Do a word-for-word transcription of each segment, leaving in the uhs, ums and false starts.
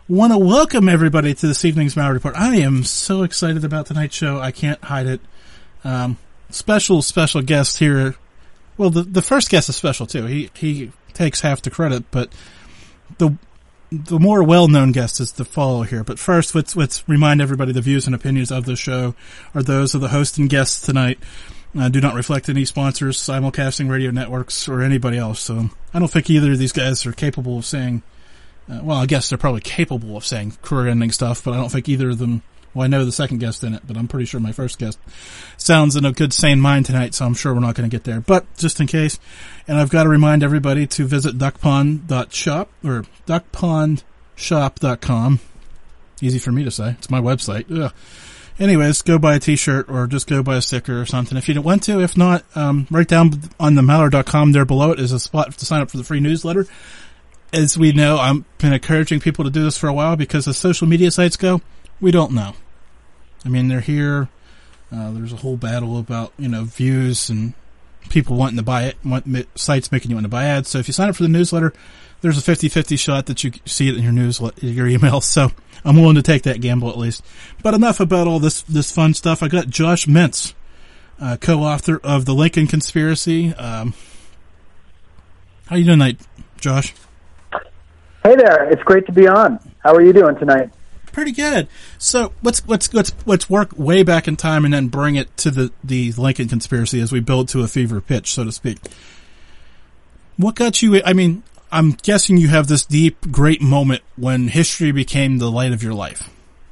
Want to welcome everybody to this evening's Mallory Report. I am so excited about tonight's show. I can't hide it. Um, special, special guest here. Well, the the first guest is special too. He he takes half the credit, but the the more well-known guest is to follow here. But first, let's let's remind everybody the views and opinions of the show are those of the host and guests tonight. Uh, do not reflect any sponsors, simulcasting radio networks, or anybody else. So I don't think either of these guys are capable of saying. Uh, well, I guess they're probably capable of saying career-ending stuff, but I don't think either of them. Well, I know the second guest in it, but I'm pretty sure my first guest sounds in a good, sane mind tonight, so I'm sure we're not going to get there. But just in case, and I've got to remind everybody to visit duck pond dot shop or duck pond shop dot com. Easy for me to say. It's my website. Ugh. Anyways, go buy a t-shirt or just go buy a sticker or something if you want to. If not, um, right down on the Mallard dot com there below it is a spot to sign up for the free newsletter. As we know, I've been encouraging people to do this for a while because as social media sites go, we don't know. I mean, they're here. Uh, there's a whole battle about, you know, views and people wanting to buy it, want sites making you want to buy ads. So if you sign up for the newsletter, there's a fifty-fifty shot that you see it in your newsletter, your email. So I'm willing to take that gamble at least. But enough about all this, this fun stuff. I got Josh Mintz, uh, co-author of The Lincoln Conspiracy. Um, how you doing tonight, Josh? Hey there. It's great to be on. How are you doing tonight? Pretty good. So let's let's let's let's work way back in time and then bring it to the the Lincoln Conspiracy as we build to a fever pitch, so to speak. What got you? I mean, I'm guessing you have this deep, great moment when history became the light of your life.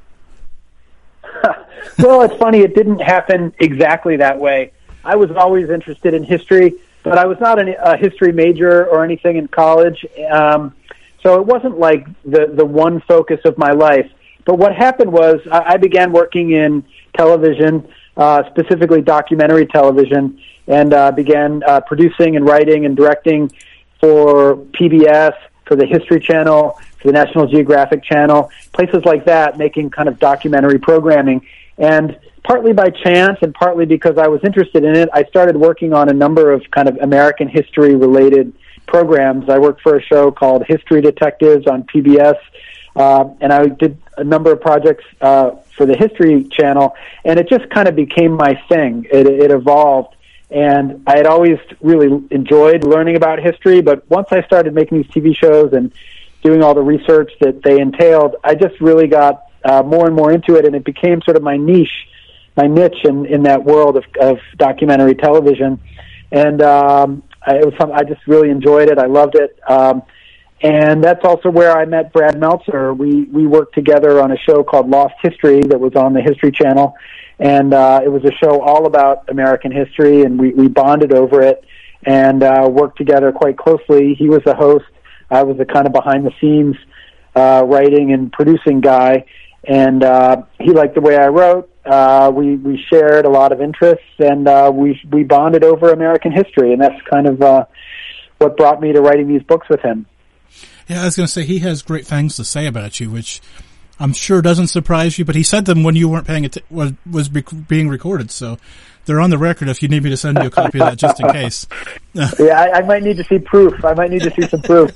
Well, it's funny. It didn't happen exactly that way. I was always interested in history, but I was not an, a history major or anything in college. Um, so it wasn't like the the one focus of my life. But what happened was I began working in television, uh, specifically documentary television, and uh, began uh, producing and writing and directing for P B S, for the History Channel, for the National Geographic Channel, places like that, making kind of documentary programming. And partly by chance and partly because I was interested in it, I started working on a number of kind of American history-related programs. I worked for a show called History Detectives on P B S, uh, and I did a number of projects uh, for the History Channel, and it just kind of became my thing. It, it evolved, and I had always really enjoyed learning about history, but once I started making these T V shows and doing all the research that they entailed, I just really got uh, more and more into it, and it became sort of my niche, my niche in, in that world of, of documentary television. And um, I, it was something, I just really enjoyed it. I loved it. Um, And that's also where I met Brad Meltzer. We we worked together on a show called Lost History that was on the History Channel, and uh, it was a show all about American history, and we, we bonded over it and uh, worked together quite closely. He was the host. I was the kind of behind-the-scenes uh, writing and producing guy, and uh, he liked the way I wrote. Uh, we, we shared a lot of interests, and uh, we we bonded over American history, and that's kind of uh, what brought me to writing these books with him. Yeah, I was going to say, he has great things to say about you, which I'm sure doesn't surprise you, but he said them when you weren't paying it, was, was being recorded, so they're on the record if you need me to send you a copy of that just in case. Yeah, I, I might need to see proof. I might need to see some proof.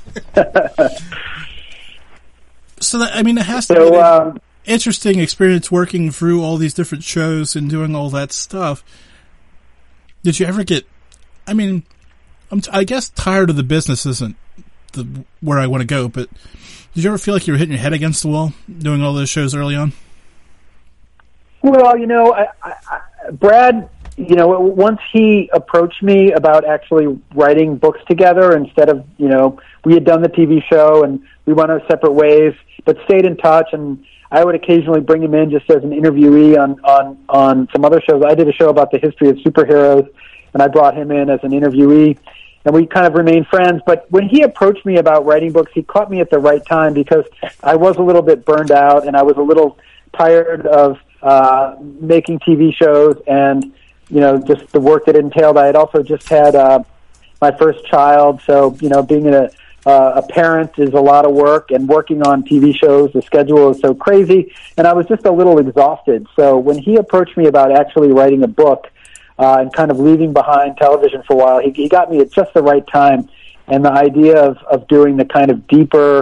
So, that, I mean, it has to so, be an um, interesting experience working through all these different shows and doing all that stuff. Did you ever get, I mean, I'm t- I guess tired of the business isn't the where I want to go, but did you ever feel like you were hitting your head against the wall doing all those shows early on? Well, you know, I, I, Brad, you know, once he approached me about actually writing books together instead of, you know, we had done the T V show and we went our separate ways, but stayed in touch, and I would occasionally bring him in just as an interviewee on, on, on some other shows. I did a show about the history of superheroes, and I brought him in as an interviewee, and we kind of remained friends. But when he approached me about writing books, he caught me at the right time because I was a little bit burned out, and I was a little tired of uh, making T V shows and, you know, just the work that it entailed. I had also just had uh, my first child, so, you know, being a, uh, a parent is a lot of work, and working on T V shows, the schedule is so crazy, and I was just a little exhausted. So when he approached me about actually writing a book, Uh, and kind of leaving behind television for a while, he, he got me at just the right time. And the idea of, of doing the kind of deeper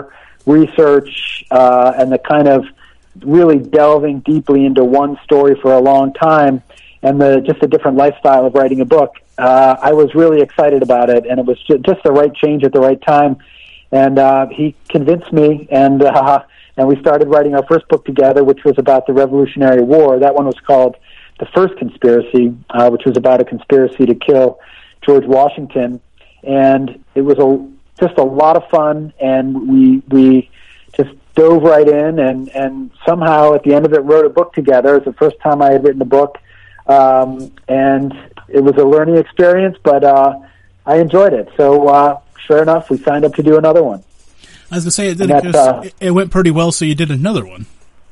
research uh, and the kind of really delving deeply into one story for a long time, and the just a different lifestyle of writing a book, uh, I was really excited about it, and it was ju- just the right change at the right time. And uh, he convinced me, and uh, and we started writing our first book together, which was about the Revolutionary War. That one was called The First Conspiracy, uh, which was about a conspiracy to kill George Washington. And it was a, just a lot of fun, and we we just dove right in, and, and somehow at the end of it wrote a book together. It was the first time I had written a book, um, and it was a learning experience, but uh, I enjoyed it. So uh, sure enough, we signed up to do another one. I was going to say, it, did it, uh, it went pretty well, so you did another one.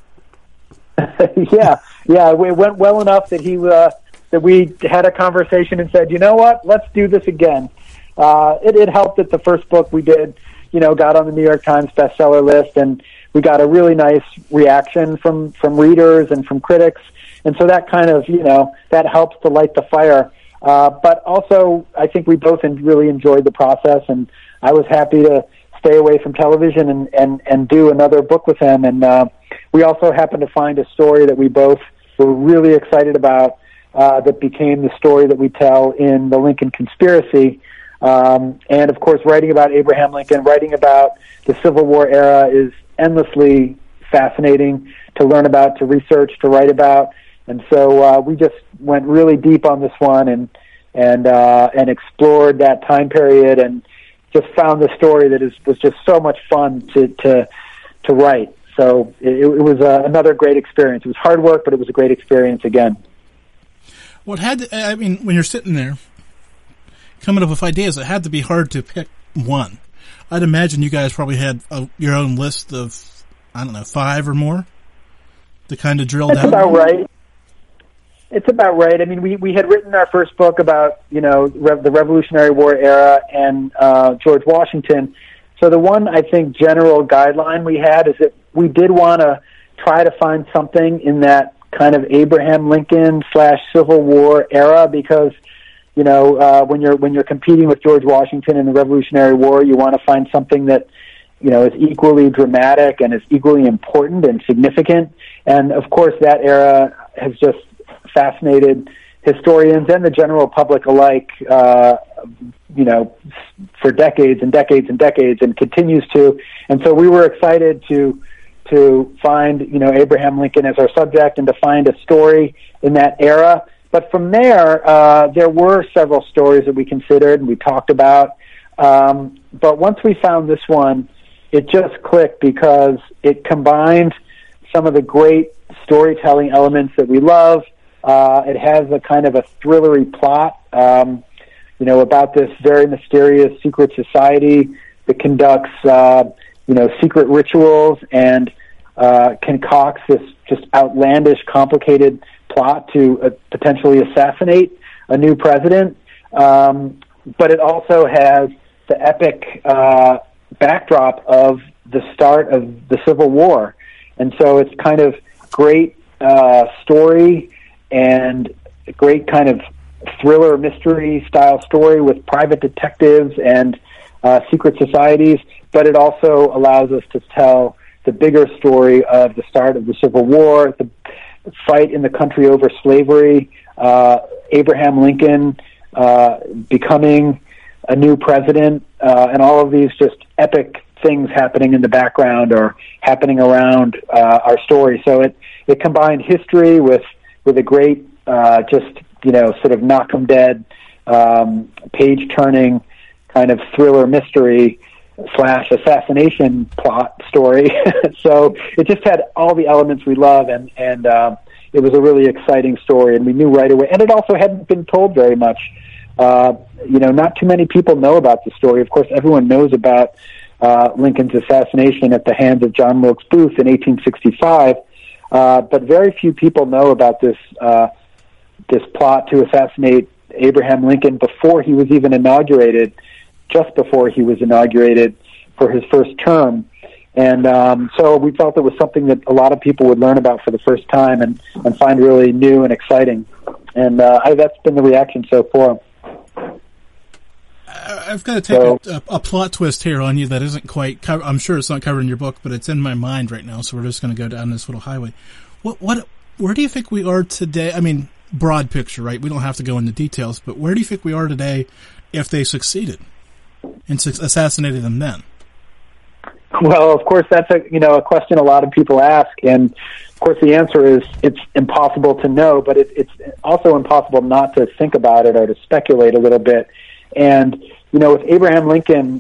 yeah, yeah, it went well enough that he uh, that we had a conversation and said, you know what, let's do this again. Uh, it, it helped that the first book we did, you know, got on the New York Times bestseller list, and we got a really nice reaction from, from readers and from critics. And so that kind of, you know, that helps to light the fire. Uh, but also, I think we both really enjoyed the process, and I was happy to stay away from television and, and, and do another book with him. And uh, we also happened to find a story that we both were really excited about uh, that became the story that we tell in The Lincoln Conspiracy. Um, and, of course, writing about Abraham Lincoln, writing about the Civil War era is endlessly fascinating to learn about, to research, to write about. And so uh, we just went really deep on this one and and uh, and explored that time period and just found the story that is, was just so much fun to to, to write. So it, it was uh, another great experience. It was hard work, but it was a great experience again. What had to, I mean, when you're sitting there coming up with ideas, it had to be hard to pick one. I'd imagine you guys probably had a, your own list of, I don't know, five or more to kind of drill That's down. That's about right. It's about right. I mean, we, we had written our first book about, you know, rev- the Revolutionary War era and uh, George Washington. So the one, I think, general guideline we had is that we did want to try to find something in that kind of Abraham Lincoln slash Civil War era, because you know, uh, when you're when you're competing with George Washington in the Revolutionary War, you want to find something that, you know, is equally dramatic and is equally important and significant. And of course, that era has just fascinated historians and the general public alike, uh, you know, for decades and decades and decades, and continues to. And so we were excited to to find, you know, Abraham Lincoln as our subject and to find a story in that era. But from there, uh, there were several stories that we considered and we talked about. Um, but once we found this one, it just clicked because it combined some of the great storytelling elements that we love. Uh, it has a kind of a thrillery plot, um, you know, about this very mysterious secret society that conducts, uh, you know, secret rituals and uh, concocts this just outlandish, complicated plot to uh, potentially assassinate a new president. Um, but it also has the epic uh, backdrop of the start of the Civil War. And so it's kind of great uh, story and a great kind of thriller mystery style story with private detectives and uh, secret societies, but it also allows us to tell the bigger story of the start of the Civil War, the fight in the country over slavery, uh, Abraham Lincoln uh, becoming a new president, uh, and all of these just epic things happening in the background or happening around uh, our story. So it, it combined history with with a great, uh, just, you know, sort of knock 'em dead, um, page-turning kind of thriller mystery slash assassination plot story. So it just had all the elements we love, and, and um, it was a really exciting story, and we knew right away. And it also hadn't been told very much. Uh, you know, not too many people know about the story. Of course, everyone knows about uh, Lincoln's assassination at the hands of John Wilkes Booth in eighteen sixty-five, uh, but very few people know about this uh, this plot to assassinate Abraham Lincoln before he was even inaugurated, just before he was inaugurated for his first term. And um, so we felt it was something that a lot of people would learn about for the first time and, and find really new and exciting. And uh, I, that's been the reaction so far. I've got to take so, a, a, a plot twist here on you that isn't quite. Co- I'm sure it's not covered in your book, but it's in my mind right now. So we're just going to go down this little highway. What? What? Where do you think we are today? I mean, broad picture, right? We don't have to go into details, but where do you think we are today if they succeeded in su- assassinating them then? Well, of course, that's a you know a question a lot of people ask, and of course the answer is it's impossible to know, but it, it's also impossible not to think about it or to speculate a little bit. And you know, with Abraham Lincoln,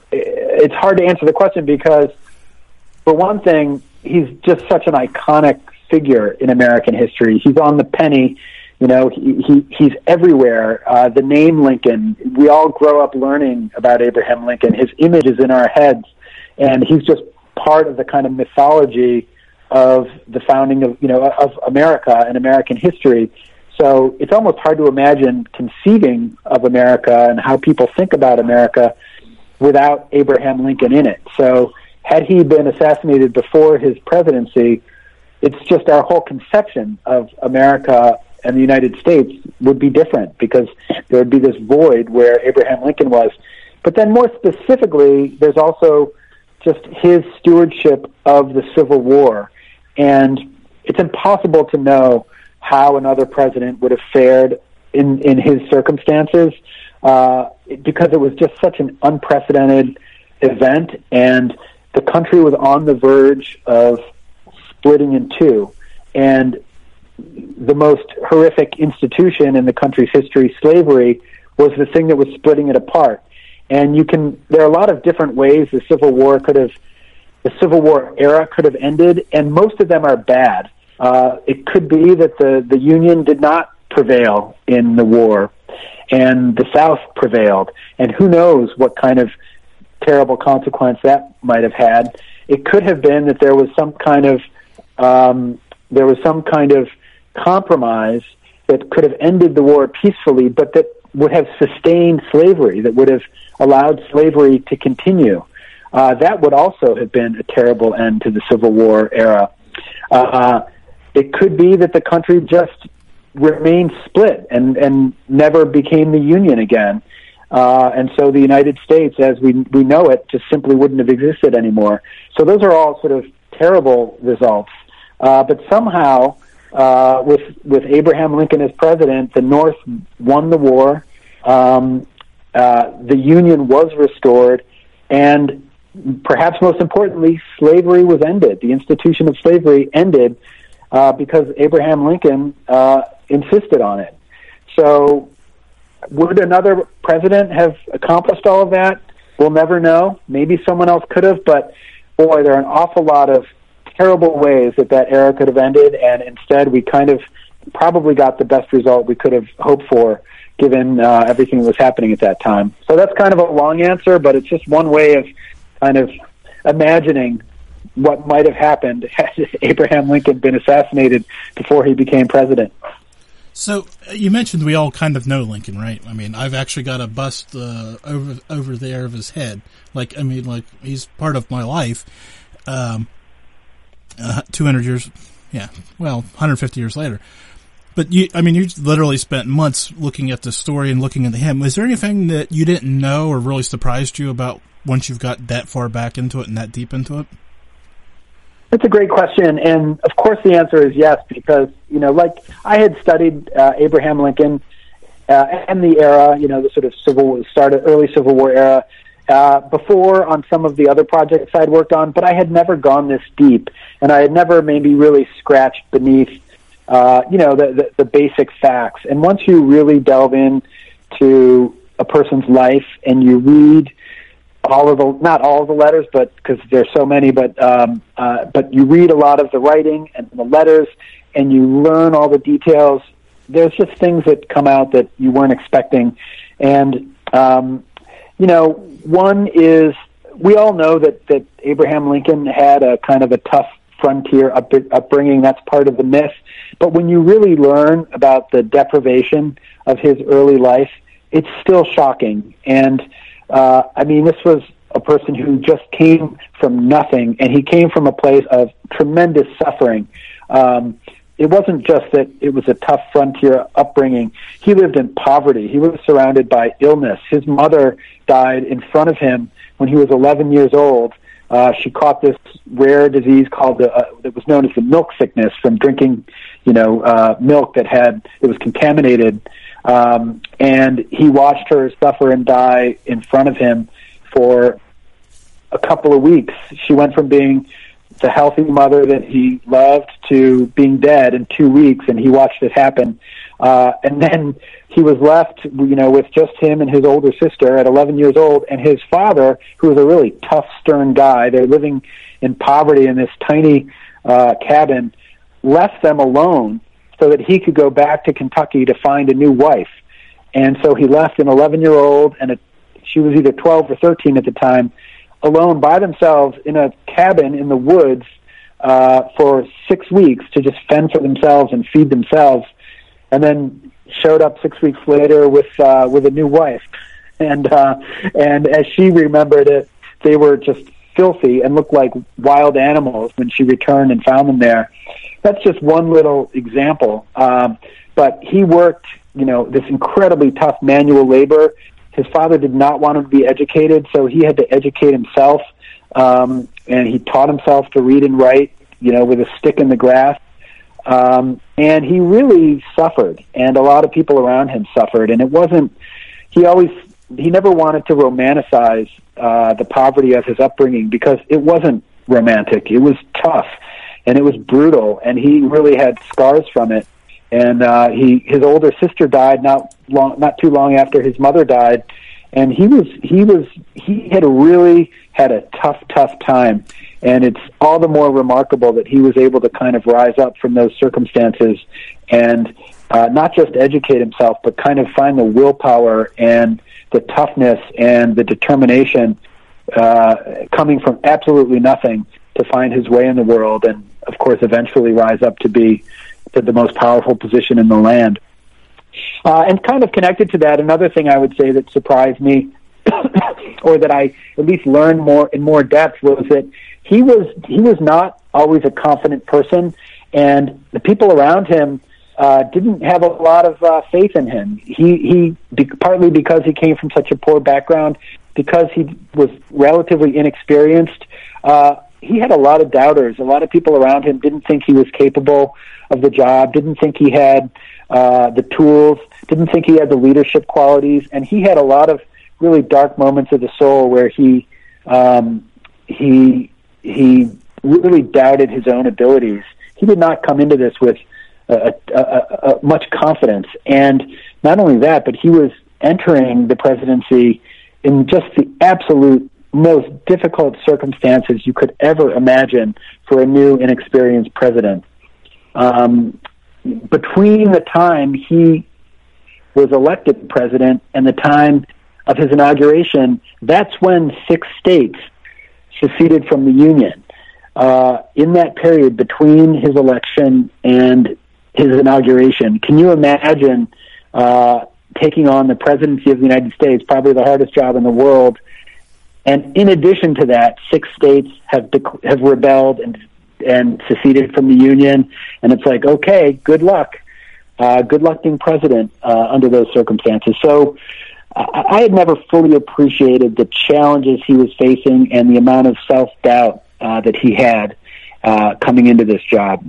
it's hard to answer the question because, for one thing, he's just such an iconic figure in American history. He's on the penny. You know, he, he he's everywhere. Uh, the name Lincoln, we all grow up learning about Abraham Lincoln. His image is in our heads, and he's just part of the kind of mythology of the founding of, you know, of America and American history. So it's almost hard to imagine conceiving of America and how people think about America without Abraham Lincoln in it. So had he been assassinated before his presidency, it's just our whole conception of America and the United States would be different because there would be this void where Abraham Lincoln was. But then more specifically, there's also just his stewardship of the Civil War. And it's impossible to know how another president would have fared in, in his circumstances uh, because it was just such an unprecedented event, and the country was on the verge of splitting in two. And the most horrific institution in the country's history, slavery, was the thing that was splitting it apart. And you can, there are a lot of different ways the Civil War could have, the Civil War era could have ended, and most of them are bad. Uh, it could be that the, the Union did not prevail in the war, and the South prevailed. And who knows what kind of terrible consequence that might have had. It could have been that there was some kind of, um, there was some kind of compromise that could have ended the war peacefully, but that would have sustained slavery, that would have allowed slavery to continue. Uh, that would also have been a terrible end to the Civil War era. Uh, it could be that the country just remained split and, and never became the Union again. Uh, and so the United States, as we we know it, just simply wouldn't have existed anymore. So those are all sort of terrible results. Uh, but somehow, uh, with with Abraham Lincoln as president, the North won the war. Um, uh, the Union was restored, and perhaps most importantly, slavery was ended. The institution of slavery ended uh, because Abraham Lincoln uh, insisted on it. So would another president have accomplished all of that? We'll never know. Maybe someone else could have, but boy, there are an awful lot of terrible ways that that era could have ended, and instead we kind of probably got the best result we could have hoped for given uh, everything that was happening at that time. So that's kind of a long answer, but it's just one way of kind of imagining what might have happened had Abraham Lincoln been assassinated before he became president. So you mentioned we all kind of know Lincoln, right? I mean, I've actually got a bust uh, over over there of his head. Like, I mean, like he's part of my life. Um, uh, two hundred years, yeah, well, one hundred fifty years later. But you, I mean, you literally spent months looking at the story and looking into him. Was there anything that you didn't know or really surprised you about once you've got that far back into it and that deep into it? That's a great question, and of course the answer is yes, because, you know, like I had studied uh, Abraham Lincoln uh, and the era, you know, the sort of civil, started early Civil War era, uh, before on some of the other projects I'd worked on, but I had never gone this deep, and I had never maybe really scratched beneath, uh, you know, the, the, the basic facts. And once you really delve into a person's life and you read all of the, not all of the letters, but because there's so many, but um, uh, but you read a lot of the writing and the letters, and you learn all the details. There's just things that come out that you weren't expecting, and um, you know, one is we all know that that Abraham Lincoln had a kind of a tough frontier up, upbringing. That's part of the myth. But when you really learn about the deprivation of his early life, it's still shocking. And Uh, I mean, this was a person who just came from nothing, and he came from a place of tremendous suffering. Um, it wasn't just that it was a tough frontier upbringing. He lived in poverty. He was surrounded by illness. His mother died in front of him when he was eleven years old. Uh, she caught this rare disease called the, uh, that was known as the milk sickness from drinking, you know, uh, milk that had, it was contaminated. Um, and he watched her suffer and die in front of him for a couple of weeks. She went from being the healthy mother that he loved to being dead in two weeks, and he watched it happen. Uh, and then he was left, you know, with just him and his older sister at eleven years old, and his father, who was a really tough, stern guy. They're living in poverty in this tiny uh, cabin, left them alone so that he could go back to Kentucky to find a new wife. And so he left an eleven-year-old, and a, she was either twelve or thirteen at the time, alone by themselves in a cabin in the woods uh, for six weeks to just fend for themselves and feed themselves, and then showed up six weeks later with uh, with a new wife. And uh, and as she remembered it, they were just filthy and looked like wild animals when she returned and found them there. That's just one little example. Um, but he worked, you know, this incredibly tough manual labor. His father did not want him to be educated, so he had to educate himself, um, and he taught himself to read and write, you know, with a stick in the grass. Um, and he really suffered, and a lot of people around him suffered. And it wasn't, he always, he never wanted to romanticize uh, the poverty of his upbringing, because it wasn't romantic. It was tough, and it was brutal, and he really had scars from it. And uh, he, his older sister died not long, not too long after his mother died, and he was, he was, he had really had a tough, tough time. And it's all the more remarkable that he was able to kind of rise up from those circumstances and uh, not just educate himself, but kind of find the willpower and the toughness and the determination uh, coming from absolutely nothing to find his way in the world, and of course eventually rise up to be to the most powerful position in the land. Uh, and kind of connected to that, another thing I would say that surprised me, or that I at least learned more in more depth, was that he was he was not always a confident person, and the people around him uh, didn't have a lot of uh, faith in him. He he be, partly because he came from such a poor background, because he was relatively inexperienced. Uh, he had a lot of doubters. A lot of people around him didn't think he was capable of the job, didn't think he had uh, the tools, didn't think he had the leadership qualities, and he had a lot of really dark moments of the soul where he um, he he really doubted his own abilities. He did not come into this with uh, a, a, a much confidence, and not only that, but he was entering the presidency in just the absolute most difficult circumstances you could ever imagine for a new, inexperienced president. Um, between the time he was elected president and the time of his inauguration, that's when six states seceded from the Union. Uh, in that period between his election and his inauguration, can you imagine uh, taking on the presidency of the United States, probably the hardest job in the world? And in addition to that, six states have dec- have rebelled and and seceded from the Union, and it's like, okay, good luck. Uh, good luck being president uh, under those circumstances. So I, I had never fully appreciated the challenges he was facing and the amount of self-doubt uh, that he had uh, coming into this job.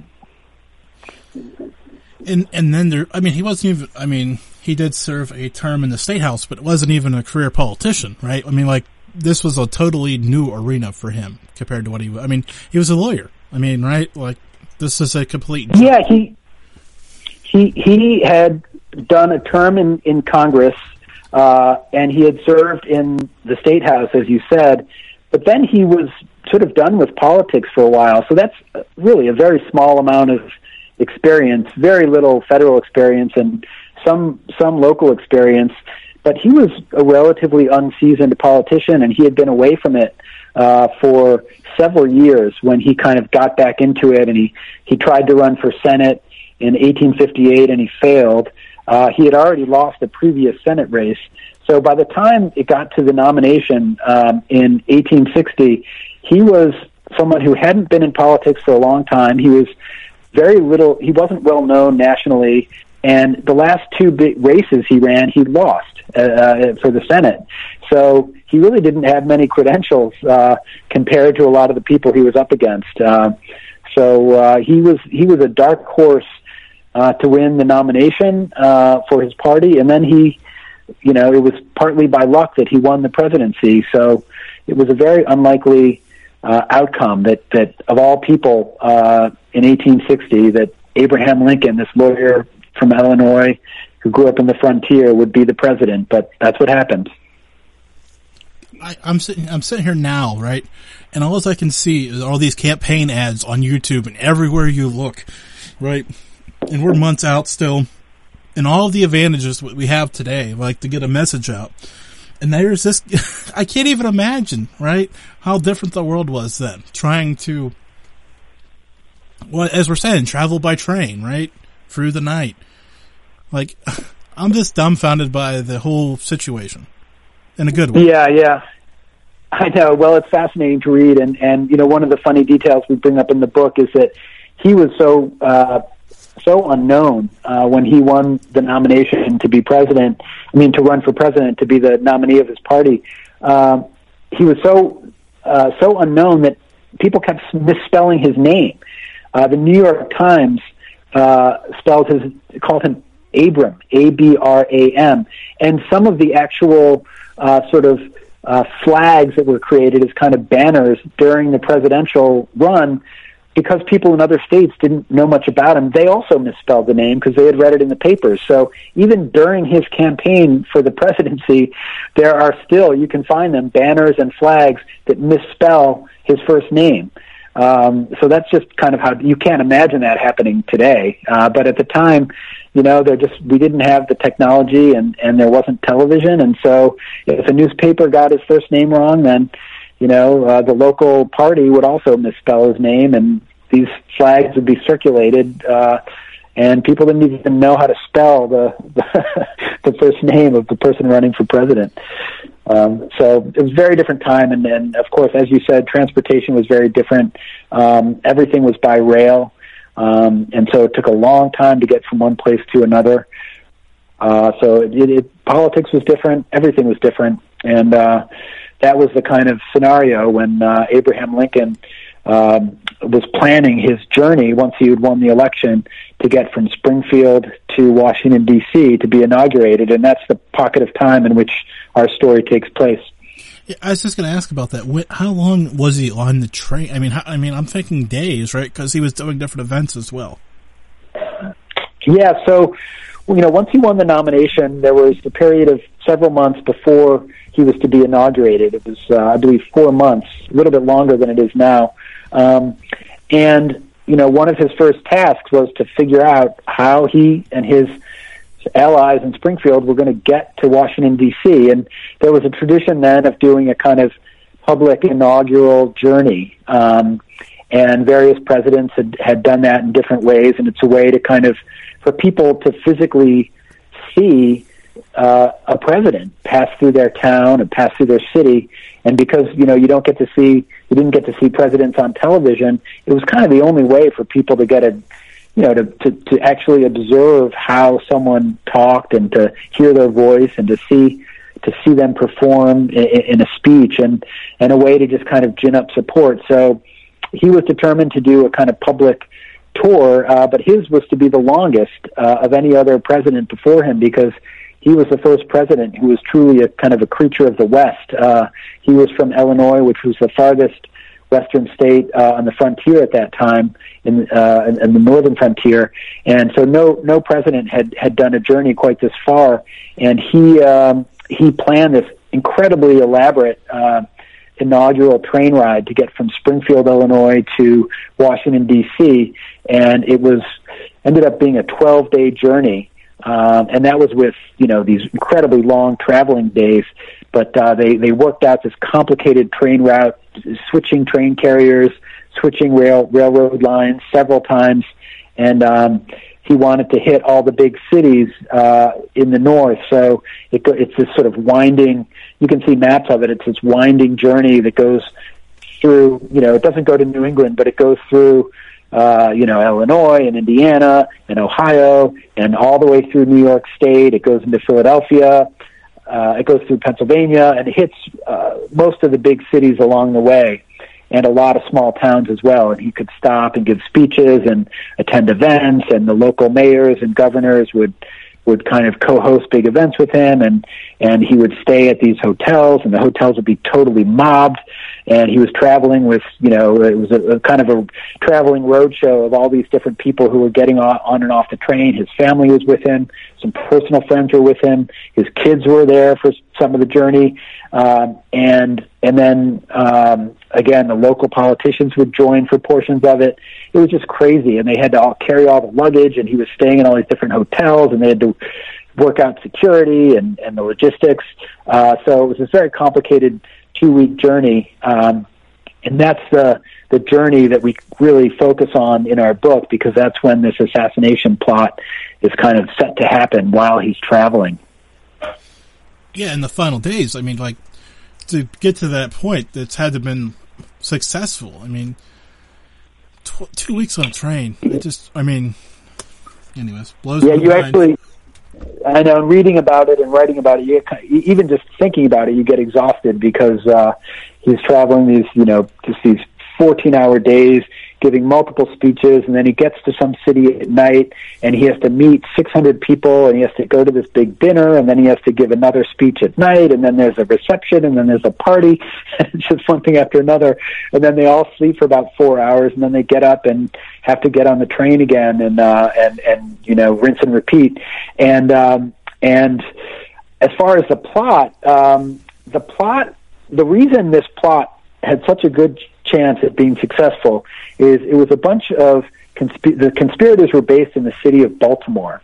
And and then there, I mean, he wasn't even, I mean, he did serve a term in the State House, but it wasn't even a career politician, right? I mean, like, this was a totally new arena for him compared to what he, I mean, he was a lawyer. I mean, right? Like, this is a complete... Yeah, he he he had done a term in, in Congress, uh, and he had served in the State House, as you said, but then he was sort of done with politics for a while. So that's really a very small amount of experience, very little federal experience, and some some local experience. But he was a relatively unseasoned politician, and he had been away from it uh, for several years when he kind of got back into it, and he, he tried to run for Senate in eighteen fifty-eight, and he failed. Uh, he had already lost the previous Senate race. So by the time it got to the nomination um, in eighteen sixty, he was someone who hadn't been in politics for a long time. He was very little. He wasn't well known nationally, and the last two big races he ran, he lost uh, for the Senate. So he really didn't have many credentials uh, compared to a lot of the people he was up against. Uh, so uh, he was he was a dark horse uh, to win the nomination uh, for his party, and then he, you know, it was partly by luck that he won the presidency. So it was a very unlikely uh, outcome that that of all people uh, in eighteen sixty, that Abraham Lincoln, this lawyer from Illinois who grew up in the frontier, would be the president. But that's what happened. I, I'm sitting, I'm sitting here now, right? And all I can see is all these campaign ads on YouTube and everywhere you look, right? And we're months out still, and all of the advantages we have today, like to get a message out. And there's this, I can't even imagine, right? How different the world was then, trying to, well, as we're saying, travel by train, right? Through the night. Like, I'm just dumbfounded by the whole situation. In a good way. Yeah, yeah. I know. Well, it's fascinating to read, and, and you know, one of the funny details we bring up in the book is that he was so uh, so unknown uh, when he won the nomination to be president. I mean, to run for president, to be the nominee of his party. Um, he was so uh, so unknown that people kept misspelling his name. Uh, the New York Times uh, spelled his called him Abram, A B R A M, and some of the actual Uh, sort of uh, flags that were created as kind of banners during the presidential run, because people in other states didn't know much about him. They also misspelled the name because they had read it in the papers. So even during his campaign for the presidency, there are still, you can find them, banners and flags that misspell his first name. Um, so that's just kind of how, you can't imagine that happening today. Uh, but at the time, you know, they're just, we didn't have the technology, and, and there wasn't television. And so if a newspaper got his first name wrong, then, you know, uh, the local party would also misspell his name, and these flags would be circulated, uh, and people didn't even know how to spell the, the, the first name of the person running for president. Um, so it was a very different time. And then, of course, as you said, transportation was very different. Um, everything was by rail. Um, and so it took a long time to get from one place to another. Uh, so it, it, politics was different. Everything was different. And uh, that was the kind of scenario when uh, Abraham Lincoln um, was planning his journey once he had won the election to get from Springfield to Washington, D C to be inaugurated. And that's the pocket of time in which our story takes place. Yeah, I was just going to ask about that. How long was he on the train? I mean, how, I mean, I'm thinking days, right? Because he was doing different events as well. Yeah, so, you know, once he won the nomination, there was a period of several months before he was to be inaugurated. It was, uh, I believe, four months, a little bit longer than it is now. Um, and, you know, one of his first tasks was to figure out how he and his allies in Springfield were going to get to Washington, D C. And there was a tradition then of doing a kind of public inaugural journey. Um, and various presidents had, had done that in different ways. And it's a way to kind of, for people to physically see uh, a president pass through their town and pass through their city. And because, you know, you don't get to see, you didn't get to see presidents on television, it was kind of the only way for people to get a, you know, to, to, to actually observe how someone talked and to hear their voice and to see, to see them perform in, in a speech, and, and a way to just kind of gin up support. So he was determined to do a kind of public tour, uh, but his was to be the longest uh, of any other president before him, because he was the first president who was truly a kind of a creature of the West. Uh, he was from Illinois, which was the farthest western state uh, on the frontier at that time, in, uh, in, in the northern frontier, and so no no president had, had done a journey quite this far, and he um, he planned this incredibly elaborate uh, inaugural train ride to get from Springfield, Illinois, to Washington, D C, and it was ended up being a twelve-day journey. Um, and that was with, you know, these incredibly long traveling days, but uh, they, they worked out this complicated train route, switching train carriers, switching rail railroad lines several times, and um, he wanted to hit all the big cities uh, in the north. So it, it's this sort of winding, you can see maps of it, it's this winding journey that goes through, you know, it doesn't go to New England, but it goes through uh, you know, Illinois and Indiana and Ohio and all the way through New York State. It goes into Philadelphia. Uh, it goes through Pennsylvania, and it hits uh, most of the big cities along the way, and a lot of small towns as well. And he could stop and give speeches and attend events, and the local mayors and governors would would kind of co-host big events with him, and and he would stay at these hotels, and the hotels would be totally mobbed. And he was traveling with, you know, it was a, a kind of a traveling roadshow of all these different people who were getting on, on and off the train. His family was with him. Some personal friends were with him. His kids were there for some of the journey. Um, and and then, um, again, the local politicians would join for portions of it. It was just crazy. And they had to all carry all the luggage, and he was staying in all these different hotels, and they had to work out security and, and the logistics. Uh, so it was this very complicated two-week journey, um, and that's the the journey that we really focus on in our book, because that's when this assassination plot is kind of set to happen while he's traveling. Yeah, in the final days, I mean, like, to get to that point, it's had to have been successful. I mean, tw- two weeks on a train, it just, I mean, anyways, blows yeah, my you mind. actually... I know, reading about it and writing about it, you, even just thinking about it, you get exhausted, because uh, he's traveling these, you know, just these fourteen-hour days, giving multiple speeches, and then he gets to some city at night, and he has to meet six hundred people, and he has to go to this big dinner, and then he has to give another speech at night, and then there's a reception, and then there's a party, and it's just one thing after another, and then they all sleep for about four hours, and then they get up and have to get on the train again, and uh, and and you know, rinse and repeat, and um, and as far as the plot, um, the plot, the reason this plot had such a good chance at being successful is it was a bunch of consp- the conspirators were based in the city of Baltimore,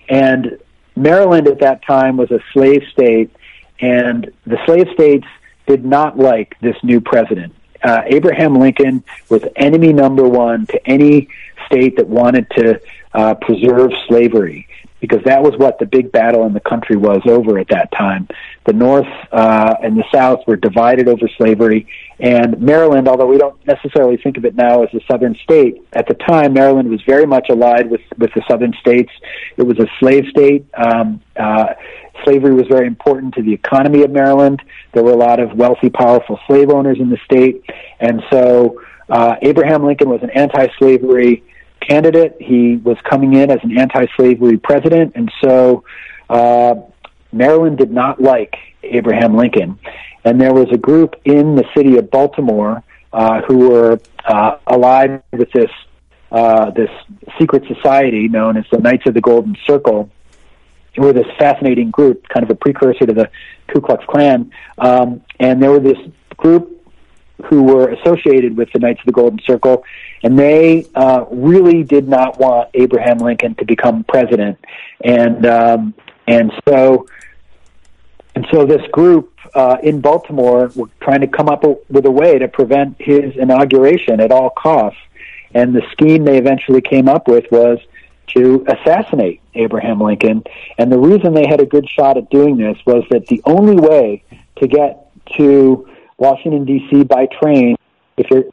and Maryland at that time was a slave state, and the slave states did not like this new president. Uh, Abraham Lincoln was enemy number one to any state that wanted to uh, preserve slavery, because that was what the big battle in the country was over at that time. The North uh, and the South were divided over slavery, and Maryland, although we don't necessarily think of it now as a southern state, at the time Maryland was very much allied with, with the southern states. It was a slave state. Um, uh, slavery was very important to the economy of Maryland. There were a lot of wealthy, powerful slave owners in the state, and so uh, Abraham Lincoln was an anti-slavery candidate. He was coming in as an anti-slavery president, and so uh, Maryland did not like Abraham Lincoln. And there was a group in the city of Baltimore uh, who were uh, allied with this uh, this secret society known as the Knights of the Golden Circle, who were this fascinating group, kind of a precursor to the Ku Klux Klan. Um, and there were this group who were associated with the Knights of the Golden Circle, and they uh, really did not want Abraham Lincoln to become president. And um, and so and so this group uh, in Baltimore were trying to come up with a way to prevent his inauguration at all costs. And the scheme they eventually came up with was to assassinate Abraham Lincoln. And the reason they had a good shot at doing this was that the only way to get to Washington, D C by train, if you're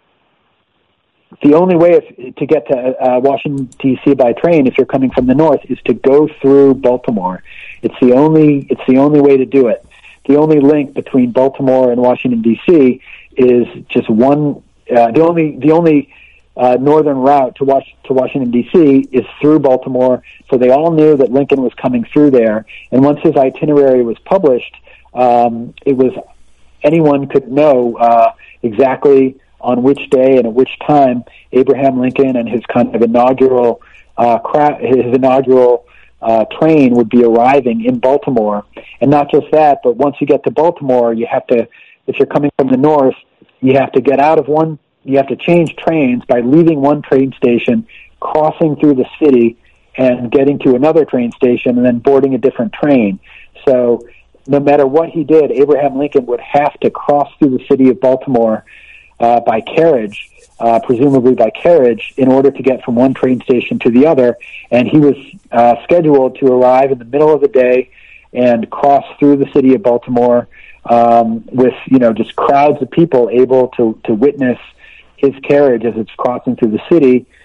the only way if, to get to uh, Washington, D C by train, if you're coming from the north, is to go through Baltimore. It's the only it's the only way to do it. The only link between Baltimore and Washington, D C is just one. Uh, the only the only uh, northern route to, Was- to Washington, D C is through Baltimore. So they all knew that Lincoln was coming through there. And once his itinerary was published, um, it was anyone could know uh, exactly on which day and at which time Abraham Lincoln and his kind of inaugural uh, cra- his inaugural uh, train would be arriving in Baltimore. And not just that, but once you get to Baltimore, you have to, if you're coming from the north, you have to get out of one, you have to change trains by leaving one train station, crossing through the city, and getting to another train station, and then boarding a different train. So no matter what he did, Abraham Lincoln would have to cross through the city of Baltimore uh, by carriage, uh, presumably by carriage, in order to get from one train station to the other. And he was uh, scheduled to arrive in the middle of the day and cross through the city of Baltimore um, with, you know, just crowds of people able to, to witness his carriage as it's crossing through the city.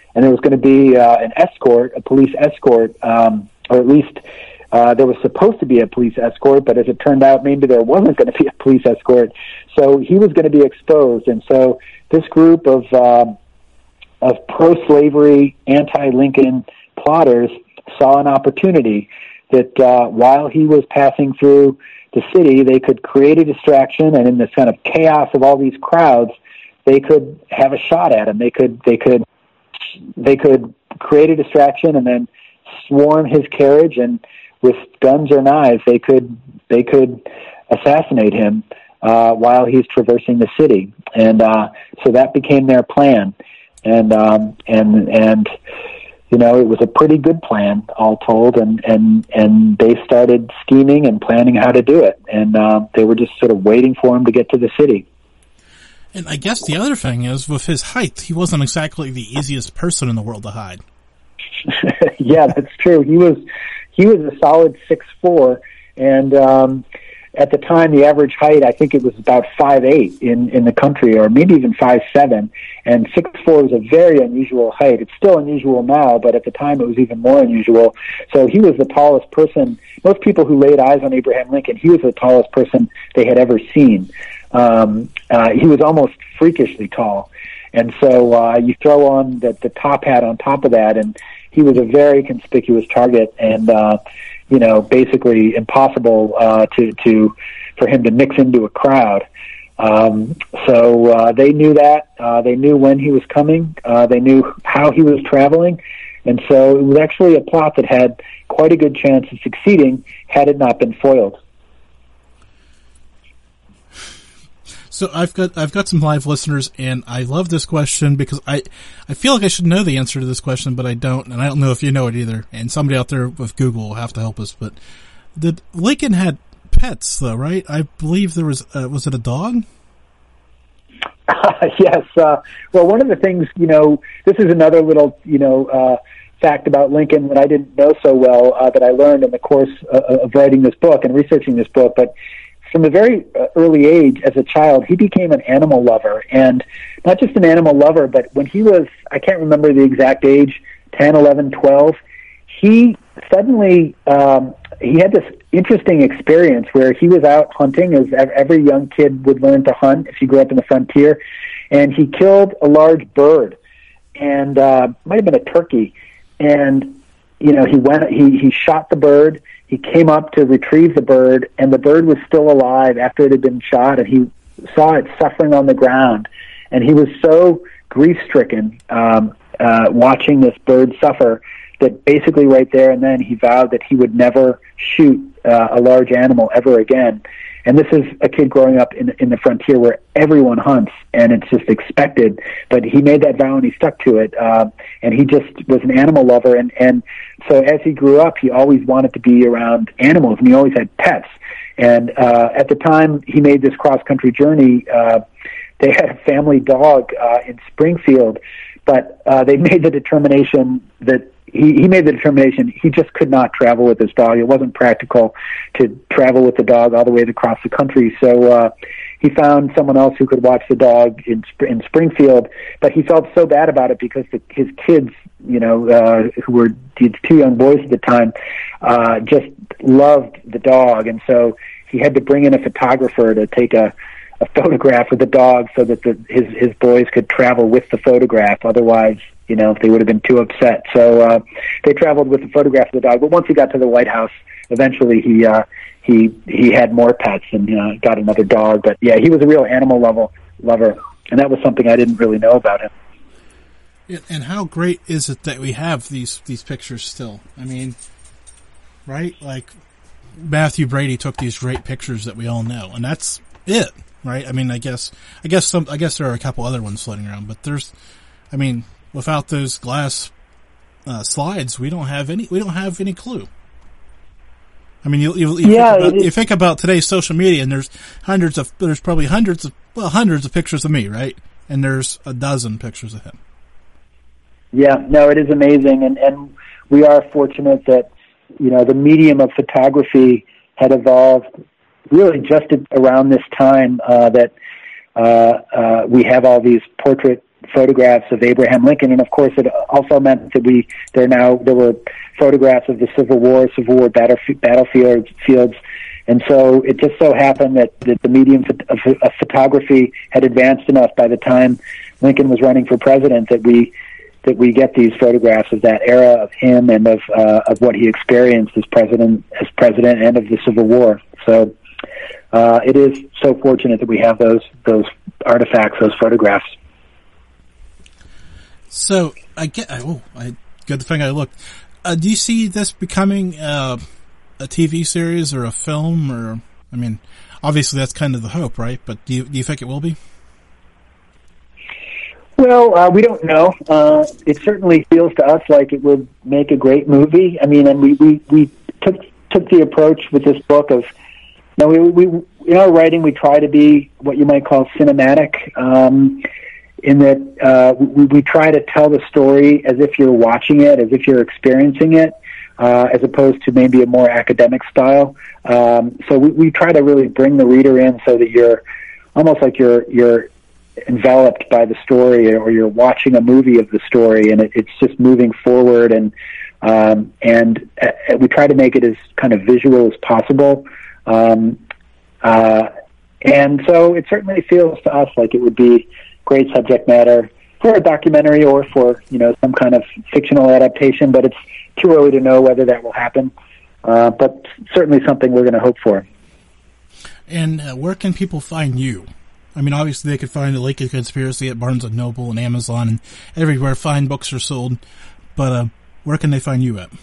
and there was going to be uh, an escort, a police escort, um, or at least uh, there was supposed to be a police escort, but as it turned out, maybe there wasn't going to be a police escort. So he was going to be exposed, and so this group of um, of pro-slavery, anti-Lincoln plotters saw an opportunity that uh, while he was passing through the city, they could create a distraction, and in this kind of chaos of all these crowds, they could have a shot at him. They could, they could, they could create a distraction and then swarm his carriage, and with guns or knives, they could, they could assassinate him uh, while he's traversing the city. And uh, so that became their plan. And um, and and you know, it was a pretty good plan, all told. And and and they started scheming and planning how to do it. And uh, they were just sort of waiting for him to get to the city. And I guess the other thing is, with his height, he wasn't exactly the easiest person in the world to hide. Yeah, that's true. He was he was a solid six four, and um, at the time, the average height, I think it was about five eight in, in the country, or maybe even five seven, and six four is a very unusual height. It's still unusual now, but at the time it was even more unusual. So he was the tallest person. Most people who laid eyes on Abraham Lincoln, he was the tallest person they had ever seen. Um, uh, he was almost freakishly tall. And so uh, you throw on the, the top hat on top of that, and he was a very conspicuous target, and uh, you know, basically impossible uh, to to for him to mix into a crowd. Um, so uh, they knew that. Uh, they knew when he was coming. Uh, they knew how he was traveling, and so it was actually a plot that had quite a good chance of succeeding had it not been foiled. So I've got I've got some live listeners, and I love this question because I, I feel like I should know the answer to this question, but I don't, and I don't know if you know it either. And somebody out there with Google will have to help us. But did Lincoln had pets though, right? I believe there was uh, was it a dog? Uh, yes. Uh, well, one of the things, you know, this is another little, you know, uh, fact about Lincoln that I didn't know so well uh, that I learned in the course uh, of writing this book and researching this book, but from a very early age, as a child, he became an animal lover, and not just an animal lover, but when he was, I can't remember the exact age, ten, eleven, twelve, he suddenly, um, he had this interesting experience where he was out hunting, as every young kid would learn to hunt if you grew up in the frontier, and he killed a large bird, and uh, might have been a turkey, and, you know, he went, he, he shot the bird. He came up to retrieve the bird, and the bird was still alive after it had been shot, and he saw it suffering on the ground. And he was so grief-stricken um, uh, watching this bird suffer that basically right there and then he vowed that he would never shoot uh, a large animal ever again. And this is a kid growing up in, in the frontier where everyone hunts, and it's just expected. But he made that vow, and he stuck to it. Uh, and he just was an animal lover. And, and so as he grew up, he always wanted to be around animals, and he always had pets. And uh, at the time he made this cross-country journey, uh, they had a family dog uh, in Springfield, but uh, they made the determination that He, he made the determination he just could not travel with his dog. It wasn't practical to travel with the dog all the way across the country. So uh, he found someone else who could watch the dog in in Springfield. But he felt so bad about it because the, his kids, you know, uh, who were two young boys at the time, uh, just loved the dog. And so he had to bring in a photographer to take a, a photograph of the dog so that the, his, his boys could travel with the photograph. Otherwise, you know, they would have been too upset. So uh, they traveled with the photograph of the dog. But once he got to the White House, eventually he uh, he he had more pets and uh, got another dog. But yeah, he was a real animal level lover, and that was something I didn't really know about him. And how great is it that we have these these pictures still? I mean, right? Like Matthew Brady took these great pictures that we all know, and that's it, right? I mean, I guess I guess some I guess there are a couple other ones floating around, but there's, I mean. Without those glass uh, slides, we don't have any. We don't have any clue. I mean, you you, you, yeah, think about, you think about today's social media, and there's hundreds of there's probably hundreds of well hundreds of pictures of me, right? And there's a dozen pictures of him. Yeah, no, it is amazing, and and we are fortunate that, you know, the medium of photography had evolved really just around this time uh, that uh, uh, we have all these portrait photographs of Abraham Lincoln, and of course, it also meant that we there now there were photographs of the Civil War, Civil War battlefield, battlefields, fields, and so it just so happened that, that the medium of, of photography had advanced enough by the time Lincoln was running for president that we that we get these photographs of that era of him and of uh, of what he experienced as president as president and of the Civil War. So. Uh, it is so fortunate that we have those those artifacts, those photographs. So I get. Oh, I good thing I looked. Uh, do you see this becoming uh, a T V series or a film? Or I mean, obviously that's kind of the hope, right? But do you do you think it will be? Well, uh, we don't know. Uh, it certainly feels to us like it would make a great movie. I mean, and we we, we took took the approach with this book of. No, we, we, in our writing, we try to be what you might call cinematic, um, in that uh, we, we try to tell the story as if you're watching it, as if you're experiencing it, uh, as opposed to maybe a more academic style. Um, so we, we try to really bring the reader in so that you're almost like you're you're enveloped by the story, or you're watching a movie of the story, and it, it's just moving forward. And um, and uh, we try to make it as kind of visual as possible. Um, uh, and so it certainly feels to us like it would be great subject matter for a documentary or for, you know, some kind of fictional adaptation, but it's too early to know whether that will happen. Uh, but certainly something we're going to hope for. And uh, where can people find you? I mean, obviously they could find the Lincoln Conspiracy at Barnes and Noble and Amazon and everywhere fine books are sold, but uh, where can they find you at?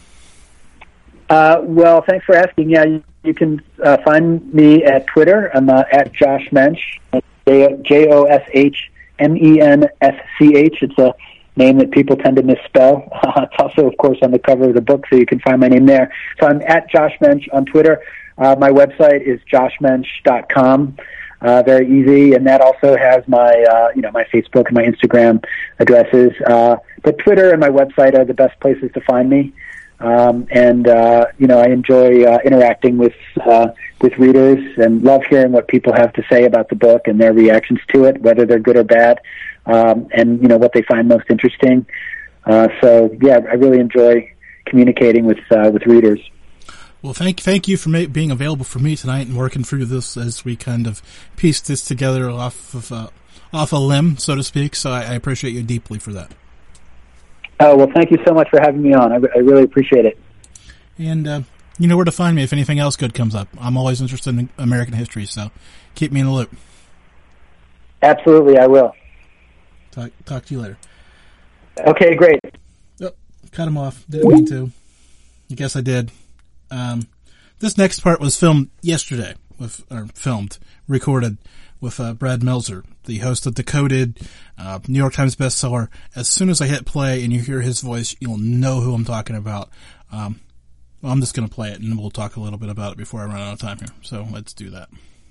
Uh, well, thanks for asking. Yeah, you, you can uh, find me at Twitter. I'm uh, at Josh Mensch, J O S H M E N S C H. It's a name that people tend to misspell. Uh, it's also, of course, on the cover of the book, so you can find my name there. So I'm at Josh Mensch on Twitter. Uh, my website is josh mensch dot com. Uh, very easy, and that also has my, uh, you know, my Facebook and my Instagram addresses. Uh, but Twitter and my website are the best places to find me. Um, and, uh, you know, I enjoy uh, interacting with uh, with readers and love hearing what people have to say about the book and their reactions to it, whether they're good or bad, um, and, you know, what they find most interesting. Uh, so, yeah, I really enjoy communicating with uh, with readers. Well, thank thank you for ma- being available for me tonight and working through this as we kind of piece this together off of uh, off a limb, so to speak. So I, I appreciate you deeply for that. Oh, well, thank you so much for having me on. I, I really appreciate it. And uh, you know where to find me if anything else good comes up. I'm always interested in American history, so keep me in the loop. Absolutely, I will. Talk, talk to you later. Okay, great. Oh, cut him off. Didn't mean to. I guess I did. Um, this next part was filmed yesterday, with or filmed, recorded with uh, Brad Meltzer, the host of Decoded, uh, New York Times bestseller. As soon as I hit play and you hear his voice, you'll know who I'm talking about. Um, well, I'm just going to play it, and we'll talk a little bit about it before I run out of time here. So let's do that.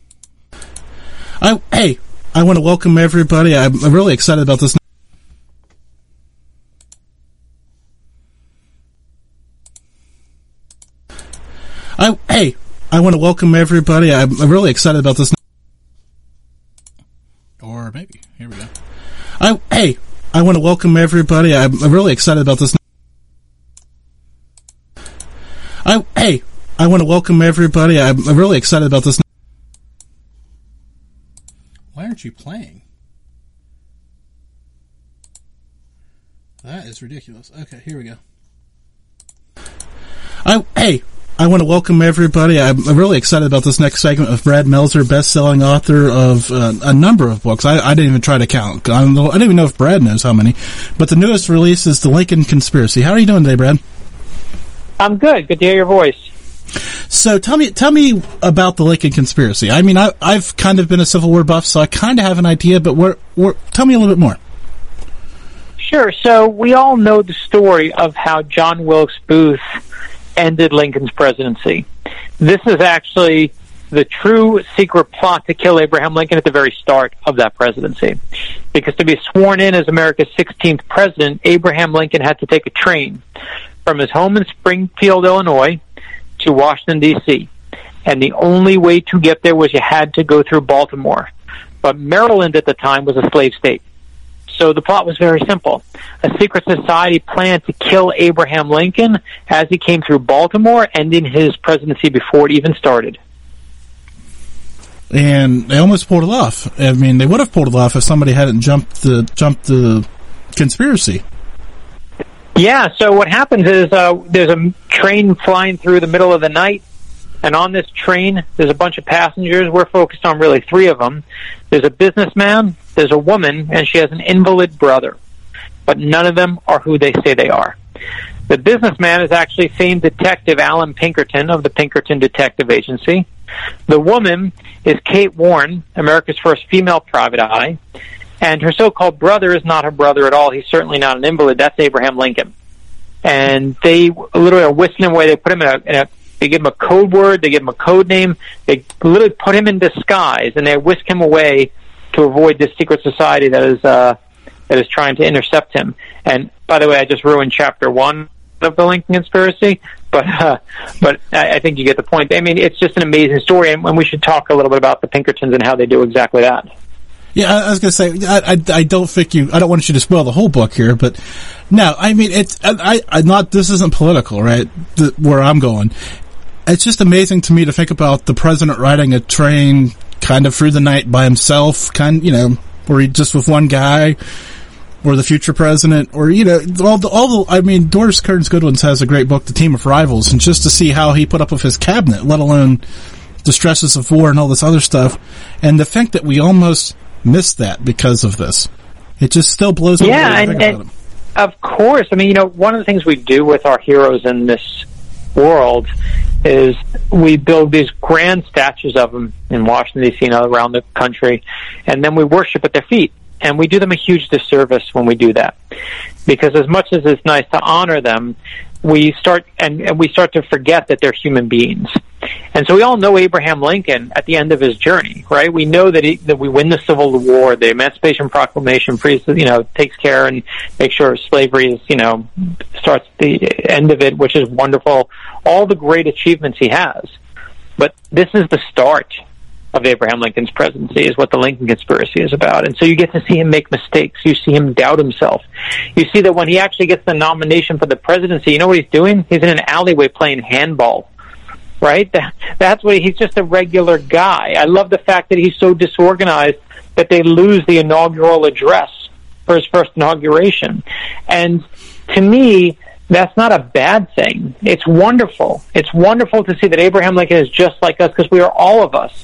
I, hey, I want to welcome everybody. I'm, I'm really excited about this. I, hey, I want to welcome everybody. I'm, I'm really excited about this. Or maybe, here we go. I, hey, I want to welcome everybody. I'm, I'm really excited about this. I, hey, I want to welcome everybody. I'm, I'm really excited about this. Why aren't you playing? That is ridiculous. Okay, here we go. I, hey, I want to welcome everybody. I'm, I'm really excited about this next segment of Brad Meltzer, best-selling author of uh, a number of books. I, I didn't even try to count. I don't know, I don't even know if Brad knows how many. But the newest release is The Lincoln Conspiracy. How are you doing today, Brad? I'm good. Good to hear your voice. So tell me, tell me about The Lincoln Conspiracy. I mean, I, I've kind of been a Civil War buff, so I kind of have an idea. But where, where, tell me a little bit more. Sure. So we all know the story of how John Wilkes Booth ended Lincoln's presidency. This is actually the true secret plot to kill Abraham Lincoln at the very start of that presidency. Because to be sworn in as America's sixteenth president, Abraham Lincoln had to take a train from his home in Springfield, Illinois, to Washington, D C And the only way to get there was you had to go through Baltimore. But Maryland at the time was a slave state. So the plot was very simple. A secret society planned to kill Abraham Lincoln as he came through Baltimore, ending his presidency before it even started. And they almost pulled it off. I mean, they would have pulled it off if somebody hadn't jumped the jumped the conspiracy. Yeah, so what happens is uh, there's a train flying through the middle of the night, and on this train there's a bunch of passengers. We're focused on really three of them. There's a businessman, there's a woman, and she has an invalid brother. But none of them are who they say they are. The businessman is actually famed detective Alan Pinkerton of the Pinkerton Detective Agency. The woman is Kate Warren, America's first female private eye. And her so-called brother is not her brother at all. He's certainly not an invalid. That's Abraham Lincoln. And they literally are whisking him away. They put him in a, in a they give him a code word. They give him a code name. They literally put him in disguise, and they whisk him away to avoid this secret society that is uh, that is trying to intercept him. And by the way, I just ruined chapter one of the Lincoln conspiracy, but uh, but I, I think you get the point. I mean, it's just an amazing story, and, and we should talk a little bit about the Pinkertons and how they do exactly that. Yeah, I was going to say, I, I, I don't think you, I don't want you to spoil the whole book here, but no, I mean, it's, I, I not, this isn't political, right? The, where I'm going. It's just amazing to me to think about the president riding a train kind of through the night by himself, kind, you know, or he just with one guy, or the future president, or, you know, all the, all the, I mean, Doris Kearns Goodwin has a great book, The Team of Rivals, and just to see how he put up with his cabinet, let alone the stresses of war and all this other stuff, and to think that we almost missed that because of this. It just still blows me away. Yeah, and, and of course, I mean, you know, one of the things we do with our heroes in this world is we build these grand statues of them in Washington, D C and around the country, and then we worship at their feet. And we do them a huge disservice when we do that. Because as much as it's nice to honor them, we start and, and we start to forget that they're human beings. And so we all know Abraham Lincoln at the end of his journey, right? We know that he, that we win the Civil War, the Emancipation Proclamation, you know, takes care and makes sure slavery is, you know, starts the end of it, which is wonderful. All the great achievements he has. But this is the start of Abraham Lincoln's presidency, is what the Lincoln conspiracy is about. And so you get to see him make mistakes. You see him doubt himself. You see that when he actually gets the nomination for the presidency, you know what he's doing? He's in an alleyway playing handball. Right? That's what he, he's just a regular guy. I love the fact that he's so disorganized that they lose the inaugural address for his first inauguration. And to me, that's not a bad thing. It's wonderful. It's wonderful to see that Abraham Lincoln is just like us, because we are all of us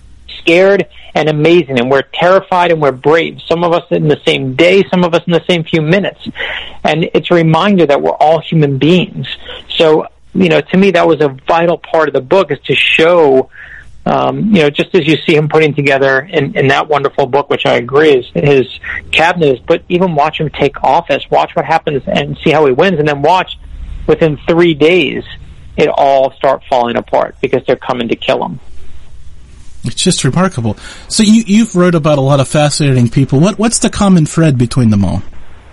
scared and amazing, and we're terrified and we're brave. Some of us in the same day, some of us in the same few minutes. And it's a reminder that we're all human beings. So, you know, to me, that was a vital part of the book, is to show, um, you know, just as you see him putting together in, in that wonderful book, which I agree is his cabinet is, but even watch him take office, watch what happens and see how he wins, and then watch within three days it all start falling apart because they're coming to kill him. It's just remarkable. So you, you've wrote about a lot of fascinating people. What What's the common thread between them all?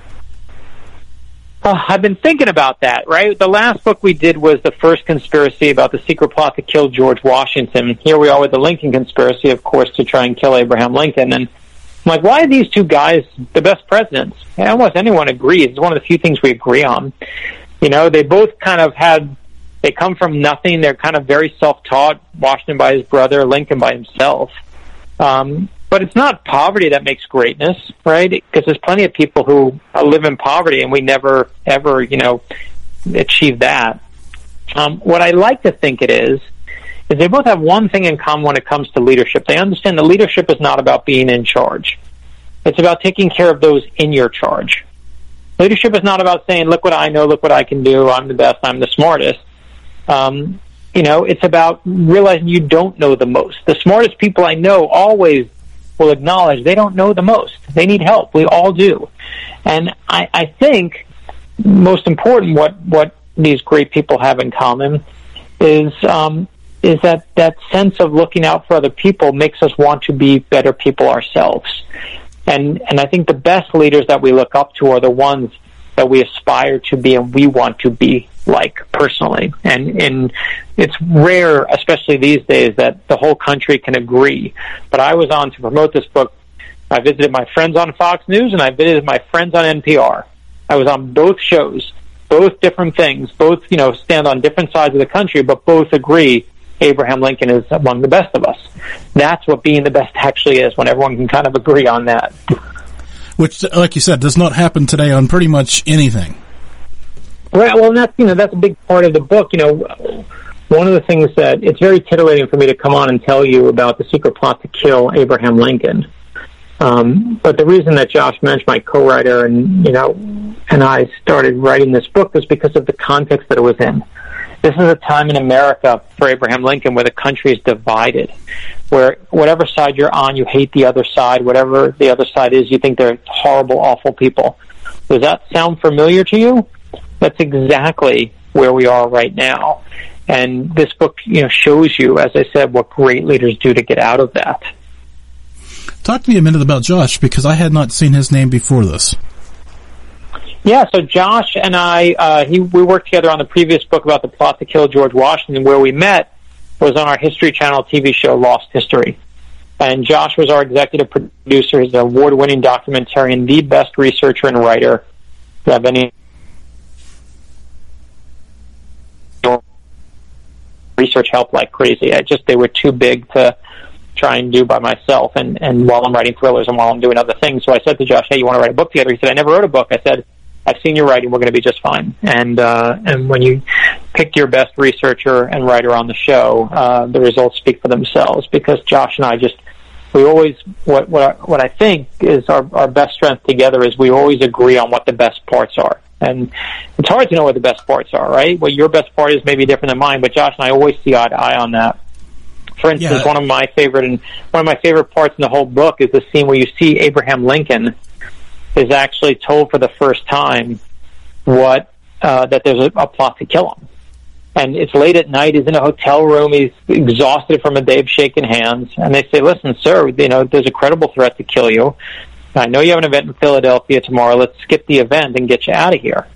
Uh, I've been thinking about that, right? The last book we did was the first conspiracy about the secret plot to kill George Washington. Here we are with the Lincoln conspiracy, of course, to try and kill Abraham Lincoln. And I'm like, why are these two guys the best presidents? And almost anyone agrees. It's one of the few things we agree on. You know, they both kind of had, they come from nothing. They're kind of very self-taught, Washington by his brother, Lincoln by himself. Um, But it's not poverty that makes greatness, right? Because there's plenty of people who live in poverty and we never, ever, you know, achieve that. Um, what I like to think it is, is they both have one thing in common when it comes to leadership. They understand that leadership is not about being in charge. It's about taking care of those in your charge. Leadership is not about saying, look what I know, look what I can do, I'm the best, I'm the smartest. Um, you know, it's about realizing you don't know the most. The smartest people I know always will acknowledge they don't know the most. They need help. We all do. And I, I think most important what, what these great people have in common is um, is that, that sense of looking out for other people makes us want to be better people ourselves. And and I think the best leaders that we look up to are the ones that we aspire to be and we want to be like personally. And, and it's rare, especially these days, that the whole country can agree. But I was on to promote this book I visited my friends on Fox News, and I visited my friends on N P R. I was on both shows, both different things, both, you know, stand on different sides of the country, but both agree Abraham Lincoln is among the best of us. That's what being the best actually is, when everyone can kind of agree on that. Which, like you said, does not happen today on pretty much anything. Right. Well, and that's, you know, that's a big part of the book. You know, one of the things that it's very titillating for me to come on and tell you about the secret plot to kill Abraham Lincoln. Um, but the reason that Josh Mensch, my co-writer, and, you know, and I started writing this book was because of the context that it was in. This is a time in America for Abraham Lincoln where the country is divided, where whatever side you're on, you hate the other side. Whatever the other side is, you think they're horrible, awful people. Does that sound familiar to you? That's exactly where we are right now. And this book, you know, shows you, as I said, what great leaders do to get out of that. Talk to me a minute about Josh, because I had not seen his name before this. Yeah, so Josh and I, uh, he, we worked together on the previous book about the plot to kill George Washington. Where we met was on our History Channel T V show, Lost History. And Josh was our executive producer. He's an award-winning documentarian, the best researcher and writer to have any research help like crazy. I just, they were too big to try and do by myself, and, and while I'm writing thrillers and while I'm doing other things. So I said to Josh, hey, you want to write a book together? He said, I never wrote a book. I said, I've seen your writing. We're going to be just fine. And uh, and when you pick your best researcher and writer on the show, uh, the results speak for themselves, because Josh and I just, we always, what what, I, what I think is our, our best strength together is we always agree on what the best parts are. And it's hard to know what the best parts are, right? What your best part is may be different than mine, but Josh and I always see eye to eye on that. For instance, yeah. one of my favorite and one of my favorite parts in the whole book is the scene where you see Abraham Lincoln is actually told for the first time what uh, that there's a, a plot to kill him. And it's late at night. He's in a hotel room. He's exhausted from a day of shaking hands. And they say, listen, sir, you know, there's a credible threat to kill you. I know you have an event in Philadelphia tomorrow. Let's skip the event and get you out of here.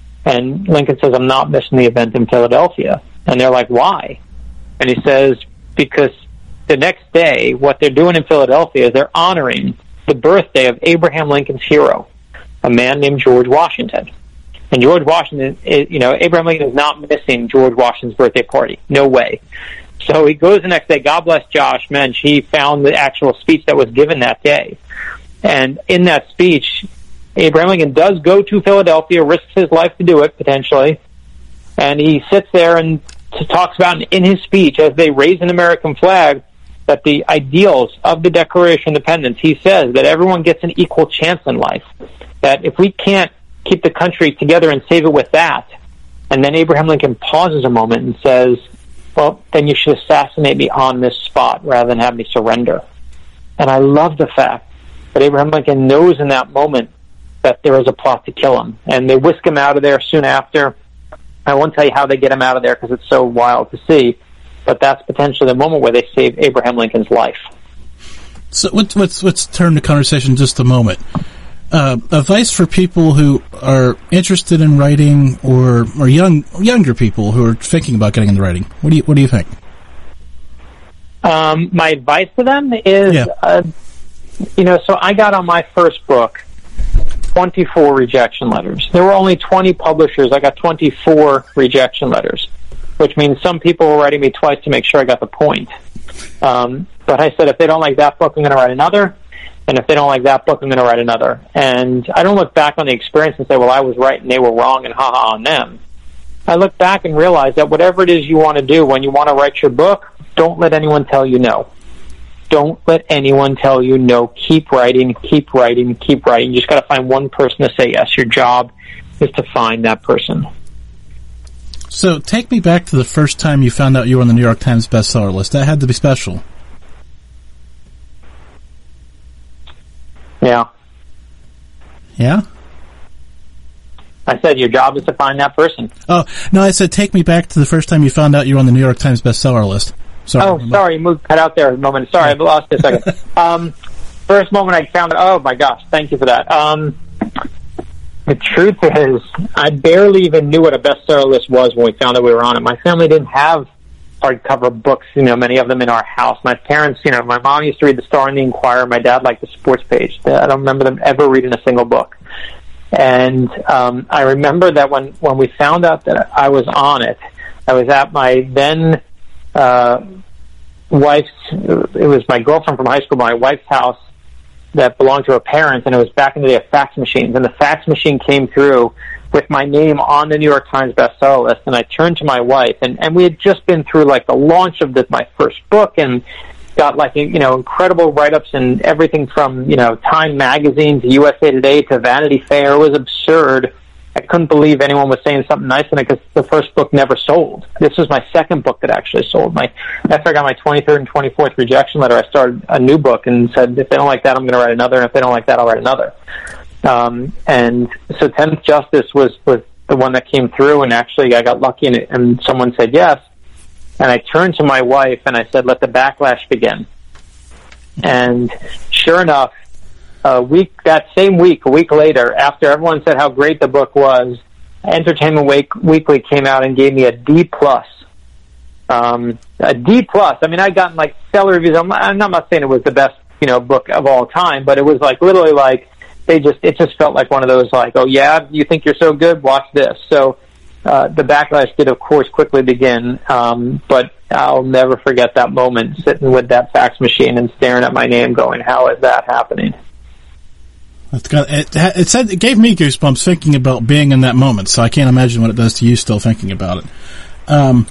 And Lincoln says, I'm not missing the event in Philadelphia. And they're like, why? And he says, because the next day, what they're doing in Philadelphia is they're honoring the birthday of Abraham Lincoln's hero, a man named George Washington. And George Washington, is, you know, Abraham Lincoln is not missing George Washington's birthday party. No way. So he goes the next day. God bless Josh Mensch. He found the actual speech that was given that day. And in that speech, Abraham Lincoln does go to Philadelphia, risks his life to do it, potentially. And he sits there and talks about in his speech, as they raise an American flag, that the ideals of the Declaration of Independence, he says that everyone gets an equal chance in life. That if we can't keep the country together and save it with that, and then Abraham Lincoln pauses a moment and says, well, then you should assassinate me on this spot rather than have me surrender. And I love the fact that Abraham Lincoln knows in that moment that there is a plot to kill him. And they whisk him out of there soon after. I won't tell you how they get him out of there because it's so wild to see. But that's potentially the moment where they save Abraham Lincoln's life. So let's let's, let's turn the conversation just a moment. Uh, advice for people who are interested in writing, or or young younger people who are thinking about getting into writing. What do you what do you think? Um, my advice to them is, yeah. uh, you know, so I got on my first book twenty-four rejection letters. There were only twenty publishers. I got twenty-four rejection letters, which means some people were writing me twice to make sure I got the point. Um, but I said, if they don't like that book, I'm going to write another. And if they don't like that book, I'm going to write another. And I don't look back on the experience and say, well, I was right and they were wrong and ha-ha on them. I look back and realize that whatever it is you want to do, when you want to write your book, don't let anyone tell you no. Don't let anyone tell you no. Keep writing, keep writing, keep writing. You just got to find one person to say yes. Your job is to find that person. So take me back to the first time you found out you were on the New York Times bestseller list. That had to be special. Yeah. Yeah? I said your job is to find that person. Oh, no, I said take me back to the first time you found out you were on the New York Times bestseller list. Sorry. Oh, sorry, moved cut out there a moment. Sorry, I lost you a second. um, first moment I found it, oh my gosh, thank you for that. Um, the truth is, I barely even knew what a bestseller list was when we found out we were on it. My family didn't have hardcover books, you know, many of them in our house. My parents, you know, my mom used to read the Star and the Inquirer. My dad liked the sports page. I don't remember them ever reading a single book. And um, I remember that when, when we found out that I was on it, I was at my then uh, wife's, it was my girlfriend from high school, my wife's house that belonged to her parents, and it was back in the day of fax machines. And the fax machine came through with my name on the New York Times bestseller list, and I turned to my wife, and, and we had just been through, like, the launch of the, my first book, and got, like, you know, incredible write-ups and everything from, you know, Time Magazine to U S A Today to Vanity Fair. It was absurd. I couldn't believe anyone was saying something nice in it because the first book never sold. This was my second book that actually sold. My After I got my twenty-third and twenty-fourth rejection letter, I started a new book and said, if they don't like that, I'm going to write another, and if they don't like that, I'll write another. Um, and so tenth Justice was, was the one that came through, and actually I got lucky and, and someone said yes. And I turned to my wife and I said, let the backlash begin. And sure enough, a week, that same week, a week later, after everyone said how great the book was, Entertainment Week, Weekly came out and gave me a D plus. Um, a D plus. I mean, I'd gotten like stellar reviews. I'm, I'm not saying it was the best, you know, book of all time, but it was like literally like, they just, it just felt like one of those like, oh yeah, you think you're so good? Watch this. So, Uh, the backlash did, of course, quickly begin, um, but I'll never forget that moment, sitting with that fax machine and staring at my name going, how is that happening? It's got, it, it said it gave me goosebumps thinking about being in that moment, so I can't imagine what it does to you still thinking about it. Um,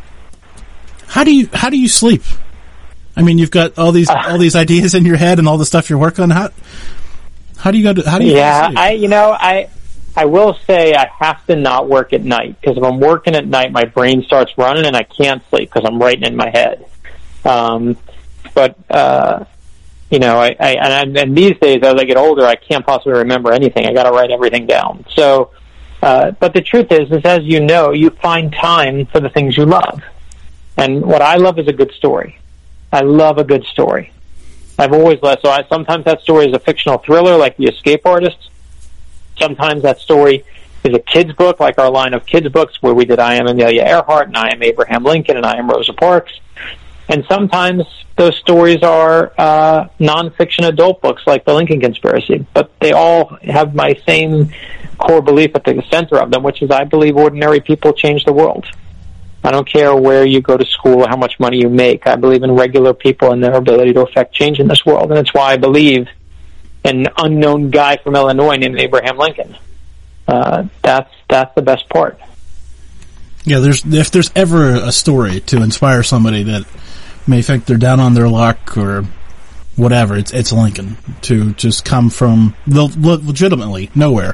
how do you how do you sleep? I mean, you've got all these uh, all these ideas in your head and all the stuff you're working on. How how do you go to how do you yeah, sleep? I you know I. I will say I have to not work at night, because if I'm working at night, my brain starts running and I can't sleep because I'm writing in my head. Um, but, uh, you know, I, I and, and these days, as I get older, I can't possibly remember anything. I got to write everything down. So, uh, but the truth is, is as you know, you find time for the things you love. And what I love is a good story. I love a good story. I've always loved, so I, sometimes that story is a fictional thriller like The Escape Artist. Sometimes that story is a kid's book, like our line of kids' books, where we did I Am Amelia Earhart, and I Am Abraham Lincoln, and I Am Rosa Parks. And sometimes those stories are uh, nonfiction adult books, like The Lincoln Conspiracy. But they all have my same core belief at the center of them, which is I believe ordinary people change the world. I don't care where you go to school or how much money you make. I believe in regular people and their ability to affect change in this world. And it's why I believe an unknown guy from Illinois named Abraham Lincoln. Uh, that's that's the best part. Yeah, there's if there's ever a story to inspire somebody that may think they're down on their luck or whatever, it's it's Lincoln, to just come from legitimately nowhere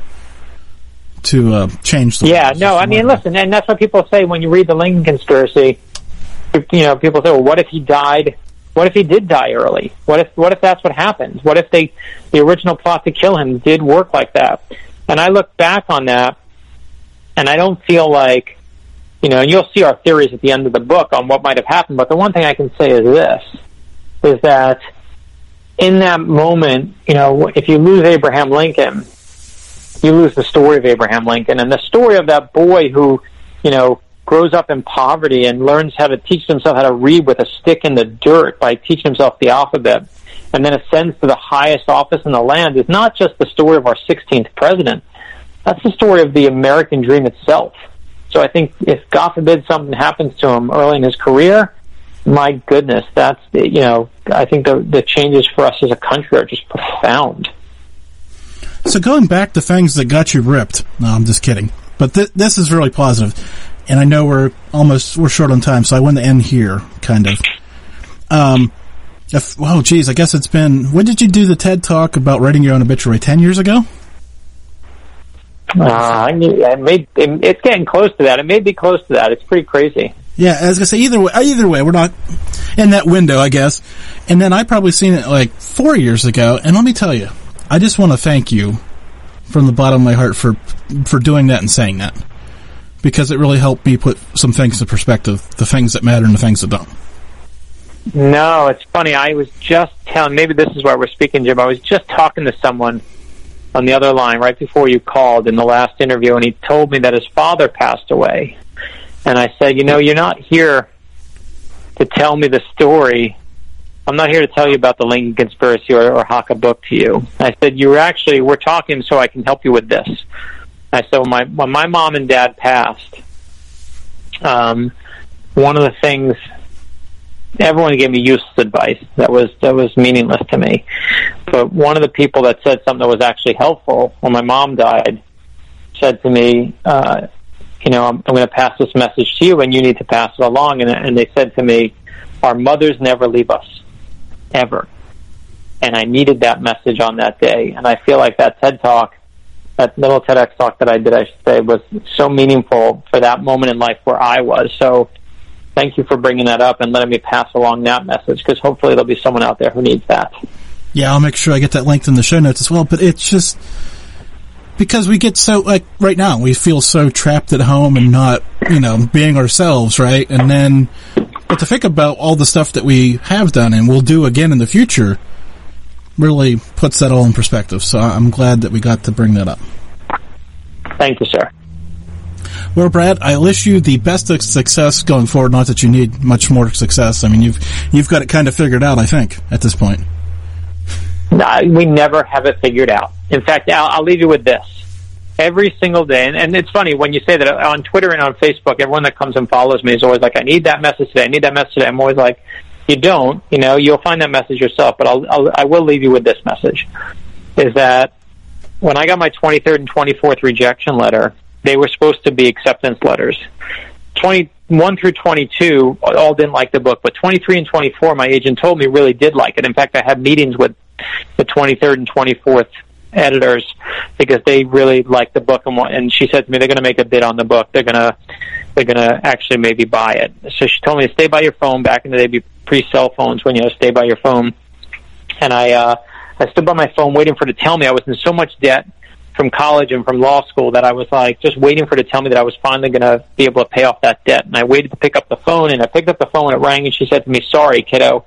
to uh, change the yeah, world. no, I mean, listen, and that's what people say when you read the Lincoln Conspiracy. You know, people say, well, what if he died? What if he did die early? What if what if that's what happened? What if they the original plot to kill him did work like that? And I look back on that, and I don't feel like, you know, and you'll see our theories at the end of the book on what might have happened, but the one thing I can say is this, is that in that moment, you know, if you lose Abraham Lincoln, you lose the story of Abraham Lincoln, and the story of that boy who, you know, grows up in poverty and learns how to teach himself how to read with a stick in the dirt by teaching himself the alphabet, and then ascends to the highest office in the land, is not just the story of our sixteenth president. That's the story of the American dream itself. So I think if, God forbid, something happens to him early in his career, my goodness, that's, you know, I think the, the changes for us as a country are just profound. So going back to things that got you ripped, no, I'm just kidding. But th- this is really positive. And I know we're almost, we're short on time, so I want to end here, kind of. Um, if, oh, geez, I guess it's been, when did you do the TED Talk about writing your own obituary? Ten years ago? Uh, it may, it, it's getting close to that. It may be close to that. It's pretty crazy. Yeah, I was gonna say, either way, either way, we're not in that window, I guess. And then I probably seen it like four years ago, and let me tell you, I just want to thank you from the bottom of my heart for, for doing that and saying that. Because it really helped me put some things in perspective, the things that matter and the things that don't. No, it's funny. I was just telling, maybe this is why we're speaking, Jim. I was just talking to someone on the other line right before you called in the last interview, and he told me that his father passed away. And I said, you know, you're not here to tell me the story. I'm not here to tell you about the Lincoln conspiracy or, or hawk a book to you. I said, you were actually, we're talking so I can help you with this. I said, when my, when my mom and dad passed, um, one of the things, everyone gave me useless advice that was, that was meaningless to me. But one of the people that said something that was actually helpful when my mom died said to me, uh, you know, I'm, I'm going to pass this message to you and you need to pass it along. And, and they said to me, our mothers never leave us, ever. And I needed that message on that day. And I feel like that TED Talk, that little TEDx talk that I did, I should say, was so meaningful for that moment in life where I was. So thank you for bringing that up and letting me pass along that message, because hopefully there'll be someone out there who needs that. Yeah, I'll make sure I get that linked in the show notes as well. But it's just because we get so, like, right now, we feel so trapped at home and not, you know, being ourselves, right? And then, but to think about all the stuff that we have done and will do again in the future really puts that all in perspective. So I'm glad that we got to bring that up. Thank you, sir. Well, Brad, I wish you the best of success going forward. Not that you need much more success. I mean, you've you've got it kind of figured out, I think, at this point. No, we never have it figured out. In fact, I'll, I'll leave you with this. Every single day, and, and it's funny when you say that on Twitter and on Facebook, everyone that comes and follows me is always like, I need that message today, I need that message today. I'm always like, you don't, you know, you'll find that message yourself, but I'll, I'll, I will leave you with this message, is that when I got my twenty-third and twenty-fourth rejection letter, they were supposed to be acceptance letters. twenty-one through twenty-two all didn't like the book, but twenty-three and twenty-four, my agent told me, really did like it. In fact, I had meetings with the twenty-third and twenty-fourth editors because they really liked the book, and, and she said to me, they're going to make a bid on the book. They're going to they're going to actually maybe buy it. So she told me to stay by your phone. Back in the day, be pre-cell phones when you know stay by your phone. And I uh, I stood by my phone waiting for her to tell me. I was in so much debt from college and from law school that I was like just waiting for her to tell me that I was finally going to be able to pay off that debt. And I waited to pick up the phone, and I picked up the phone and it rang, and she said to me, sorry, kiddo.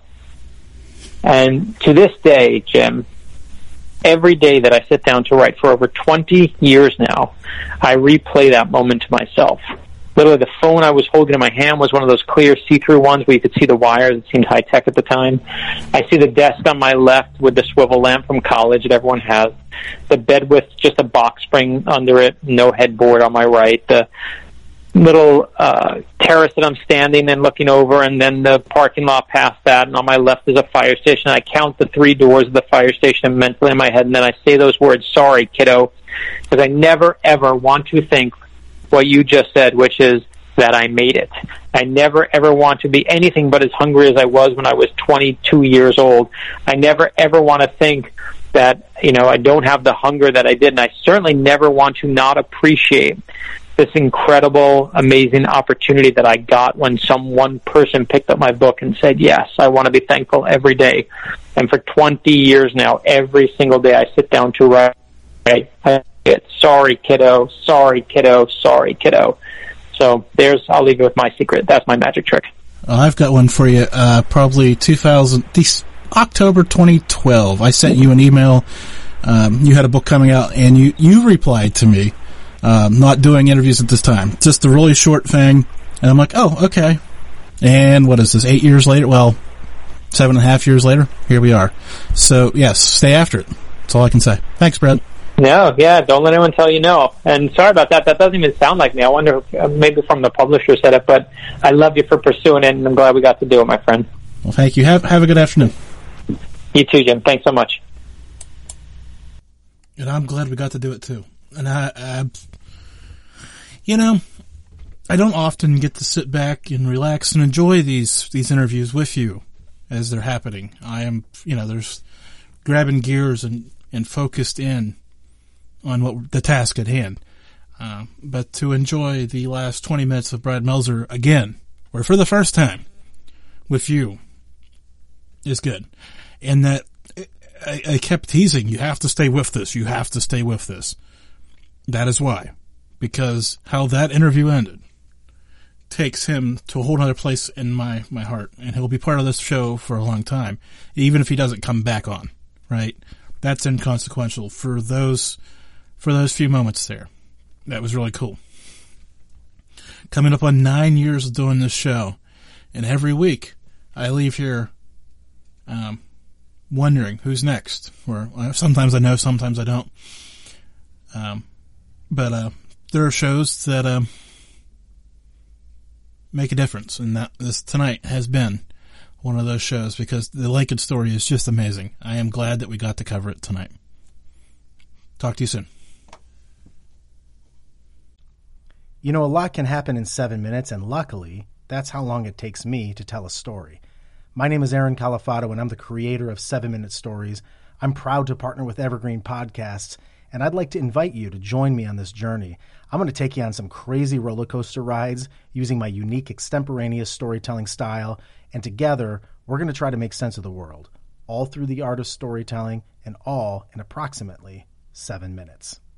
And to this day, Jim, every day that I sit down to write for over twenty years now, I replay that moment to myself. Literally, the phone I was holding in my hand was one of those clear see-through ones where you could see the wires. It seemed high-tech at the time. I see the desk on my left with the swivel lamp from college that everyone has. The bed with just a box spring under it, no headboard on my right. The little uh, terrace that I'm standing and looking over, and then the parking lot past that, and on my left is a fire station. I count the three doors of the fire station mentally in my head, and then I say those words, sorry, kiddo, because I never, ever want to think what you just said, which is that I made it. I never, ever want to be anything but as hungry as I was when I was twenty-two years old. I never, ever want to think that, you know, I don't have the hunger that I did, and I certainly never want to not appreciate this incredible, amazing opportunity that I got when some one person picked up my book and said, yes, I want to be thankful every day. And for twenty years now, every single day I sit down to write, I get, sorry, kiddo, sorry, kiddo, sorry, kiddo. So there's, I'll leave you with my secret. That's my magic trick. Well, I've got one for you. Uh, probably two thousand, October twenty twelve. I sent you an email. Um, you had a book coming out, and you, you replied to me. Um, not doing interviews at this time. Just a really short thing. And I'm like, oh, okay. And what is this, eight years later? Well, seven and a half years later, here we are. So, yes, stay after it. That's all I can say. Thanks, Brad. No, yeah, don't let anyone tell you no. And sorry about that. That doesn't even sound like me. I wonder if uh, maybe from the publisher said it, but I love you for pursuing it, and I'm glad we got to do it, my friend. Well, thank you. Have, have a good afternoon. You too, Jim. Thanks so much. And I'm glad we got to do it, too. And I, I, you know, I don't often get to sit back and relax and enjoy these, these interviews with you as they're happening. I am, you know, there's grabbing gears and, and focused in on what the task at hand. Uh, but to enjoy the last twenty minutes of Brad Meltzer again, or for the first time with you, is good. And that I, I kept teasing, you have to stay with this, you have to stay with this. That is why. Because how that interview ended takes him to a whole other place in my, my heart. And he'll be part of this show for a long time, even if he doesn't come back on, right? That's inconsequential for those, for those few moments there. That was really cool. Coming up on nine years of doing this show. And every week I leave here um, wondering who's next. Or uh, sometimes I know, sometimes I don't. Um, but uh, there are shows that um, make a difference, and that this tonight has been one of those shows because the Lincoln story is just amazing. I am glad that we got to cover it tonight. Talk to you soon. You know, a lot can happen in seven minutes, and luckily, that's how long it takes me to tell a story. My name is Aaron Califato, and I'm the creator of seven minute Stories. I'm proud to partner with Evergreen Podcasts, and I'd like to invite you to join me on this journey. I'm going to take you on some crazy roller coaster rides using my unique extemporaneous storytelling style, and together, we're going to try to make sense of the world, all through the art of storytelling, and all in approximately seven minutes.